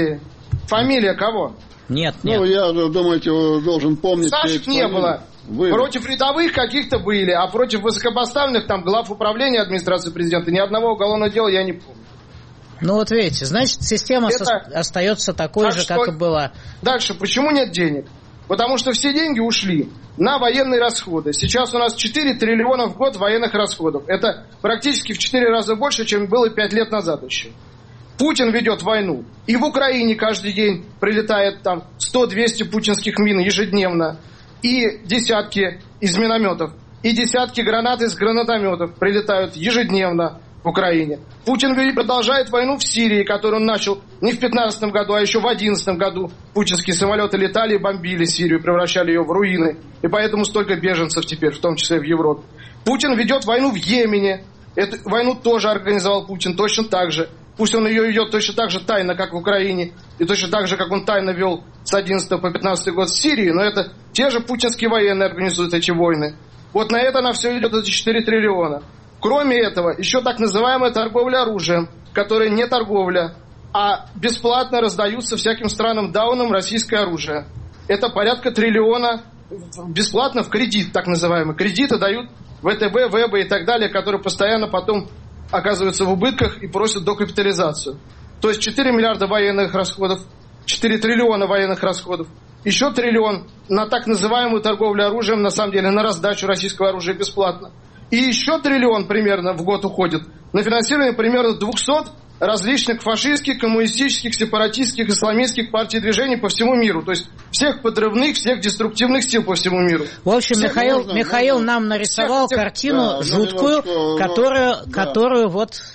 Фамилия кого? Нет. Ну, я, думаете, должен помнить... Сашек не было. Против рядовых каких-то были, а против высокопоставленных там глав управления администрации президента ни одного уголовного дела я не помню. Ну вот видите, значит, система остается такой же, как и была. Дальше, почему нет денег? Потому что все деньги ушли на военные расходы. Сейчас у нас 4 триллиона в год военных расходов. Это практически в 4 раза больше, чем было 5 лет назад еще. Путин ведет войну. И в Украине каждый день прилетает там 100-200 путинских мин ежедневно. И десятки из минометов. И десятки гранат из гранатометов прилетают ежедневно в Украине. Путин продолжает войну в Сирии, которую он начал не в 2015 году, а еще в 2011 году. Путинские самолеты летали и бомбили Сирию, превращали ее в руины. И поэтому столько беженцев теперь, в том числе в Европе. Путин ведет войну в Йемене. Эту войну тоже организовал Путин точно так же. Пусть он ее ведет точно так же тайно, как в Украине, и точно так же, как он тайно вел с 11 по 15 год в Сирии, но это те же путинские военные организуют эти войны. Вот на это она все идет, эти 4 триллиона. Кроме этого, еще так называемая торговля оружием, которая не торговля, а бесплатно раздаются всяким странам даунам российское оружие. Это порядка триллиона бесплатно в кредит, так называемый. Кредиты дают ВТБ, ВЭБ и так далее, которые постоянно потом оказываются в убытках и просят докапитализацию. То есть 4 миллиарда военных расходов, 4 триллиона военных расходов, еще триллион на так называемую торговлю оружием, на самом деле на раздачу российского оружия бесплатно. И еще триллион примерно в год уходит на финансирование примерно 200 различных фашистских, коммунистических, сепаратистских, исламистских партий и движений по всему миру. То есть всех подрывных, всех деструктивных сил по всему миру. В общем, Михаил нам нарисовал картину жуткую, которую вот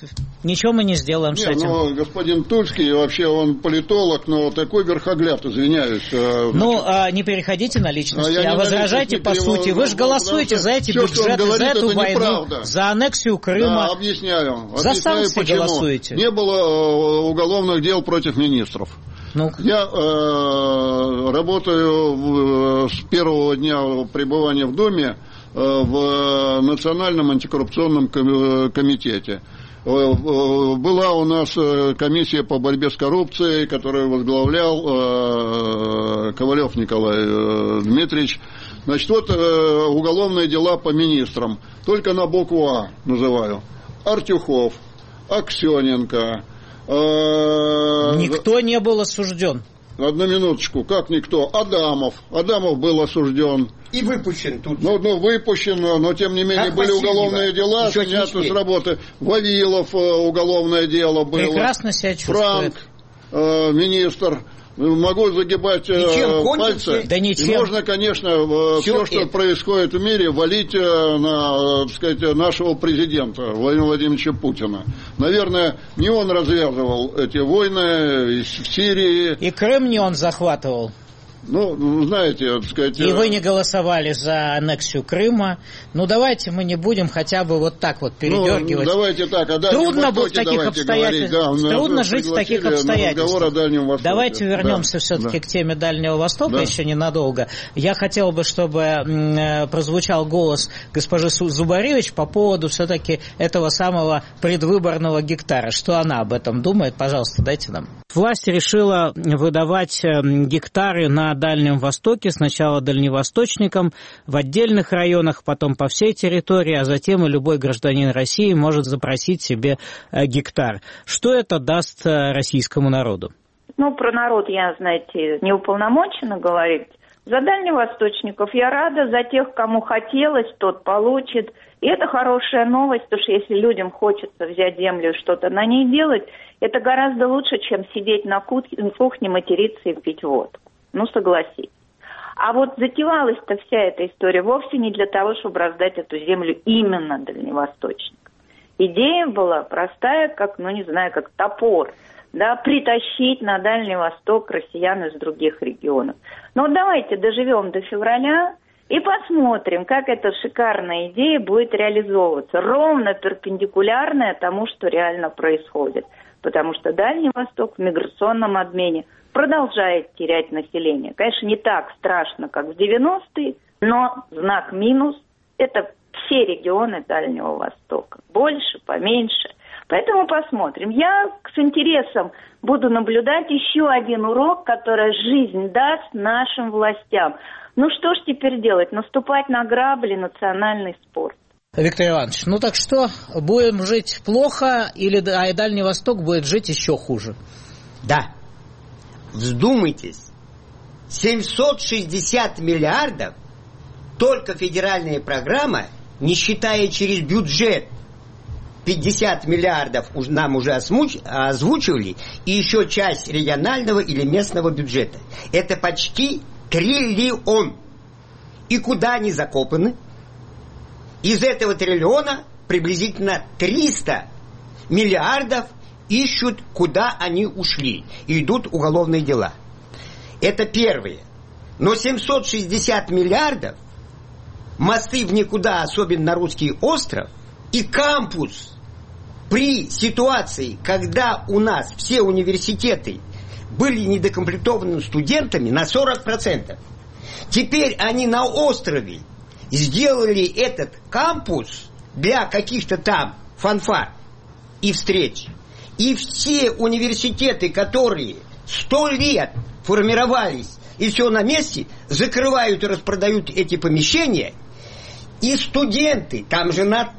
ничего мы не сделаем с этим. Ну, господин Тульский, вообще он политолог, но такой верхогляд, извиняюсь. Не переходите на личности, возражайте по сути. Вы же голосуете за эти бюджеты, за эту войну, за аннексию Крыма. Да, объясняю. За санкции почему. голосуете. Не было уголовных дел против министров. Я работаю с первого дня пребывания в Думе в Национальном антикоррупционном комитете. Была у нас комиссия по борьбе с коррупцией, которую возглавлял Ковалев Николай Дмитриевич. Значит, вот уголовные дела по министрам. Только на букву А называю. Артюхов, Аксененко. Никто не был осужден. Одну минуточку, как никто? Адамов был осужден. И выпущен тут. Выпущен, но тем не менее были уголовные дела, сняты с работы. Вавилов уголовное дело было. Прекрасно себя чувствует. Франк, министр. Могу загибать пальцы. Да ничем. И можно, конечно, все, что происходит в мире, валить на, так сказать, нашего президента Владимира Владимировича Путина. Наверное, не он развязывал эти войны в Сирии. И Крым не он захватывал. Знаете, так сказать... И вы не голосовали за аннексию Крыма. Давайте мы не будем хотя бы вот так вот передергивать. Давайте так, о Дальнем Трудно Востоке в таких обстоятельствах. Трудно жить в таких обстоятельствах. Давайте вернемся все-таки к теме Дальнего Востока еще ненадолго. Я хотел бы, чтобы прозвучал голос госпожи Зубаревич по поводу все-таки этого самого предвыборного гектара. Что она об этом думает? Пожалуйста, дайте нам. Власть решила выдавать гектары на Дальнем Востоке, сначала дальневосточникам, в отдельных районах, потом по всей территории, а затем и любой гражданин России может запросить себе гектар. Что это даст российскому народу? Про народ я, знаете, не уполномочена говорить. За дальневосточников я рада, за тех, кому хотелось, тот получит. И это хорошая новость, потому что если людям хочется взять землю и что-то на ней делать, это гораздо лучше, чем сидеть на кухне, материться и пить водку. Согласитесь. А вот затевалась-то вся эта история вовсе не для того, чтобы раздать эту землю именно дальневосточникам. Идея была простая, как топор, притащить на Дальний Восток россиян из других регионов. Давайте доживем до февраля и посмотрим, как эта шикарная идея будет реализовываться, ровно перпендикулярная тому, что реально происходит. Потому что Дальний Восток в миграционном обмене продолжает терять население. Конечно, не так страшно, как в 90-е, но знак минус – это все регионы Дальнего Востока. Больше, поменьше. Поэтому посмотрим. Я с интересом буду наблюдать еще один урок, который жизнь даст нашим властям. Что ж теперь делать? Наступать на грабли, национальный спорт. Виктор Иванович, так что, будем жить плохо, или Дальний Восток будет жить еще хуже? Да. Вздумайтесь. 760 миллиардов только федеральная программа, не считая через бюджет. 50 миллиардов нам уже озвучивали, и еще часть регионального или местного бюджета. Это почти триллион. И куда они закопаны? Из этого триллиона приблизительно 300 миллиардов ищут, куда они ушли. И идут уголовные дела. Это первое. Но 760 миллиардов, мосты в никуда, особенно на русский остров, и кампус при ситуации, когда у нас все университеты были недокомплектованы студентами на 40%. Теперь они на острове сделали этот кампус для каких-то там фанфар и встреч. И все университеты, которые 100 лет формировались и все на месте, закрывают и распродают эти помещения. И студенты, там же на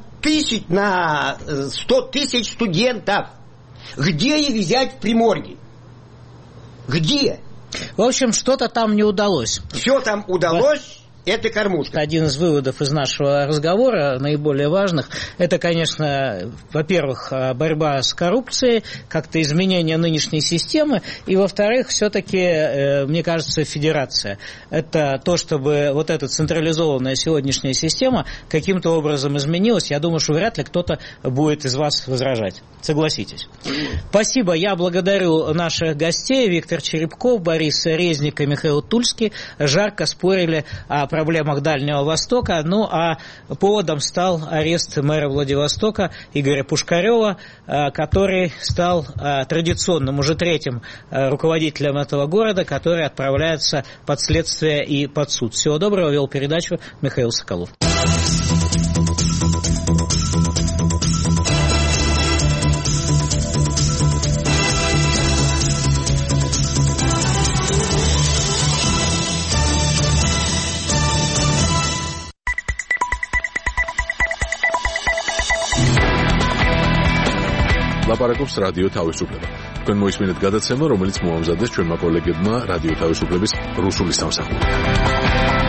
100 тысяч студентов. Где их взять в Приморье? Где? В общем, что-то там не удалось. Все там удалось. Это кормушка. Один из выводов из нашего разговора, наиболее важных, это, конечно, во-первых, борьба с коррупцией, как-то изменение нынешней системы, и, во-вторых, все-таки, мне кажется, федерация. Это то, чтобы вот эта централизованная сегодняшняя система каким-то образом изменилась. Я думаю, что вряд ли кто-то будет из вас возражать. Согласитесь. Спасибо. Я благодарю наших гостей. Виктор Черепков, Борис Резник и Михаил Тульский жарко спорили о проблемах Дальнего Востока. Ну, а поводом стал арест мэра Владивостока Игоря Пушкарева, который стал традиционным, уже третьим руководителем этого города, который отправляется под следствие и под суд. Всего доброго. Вел передачу Михаил Соколов. ლაპარაკობს რადიო თავისუფლება. თქვენ მოისმინეთ გადაცემა, რომელიც მოამზადეს ჩვენმა კოლეგებმა რადიო თავისუფლების რუსული სამსახური.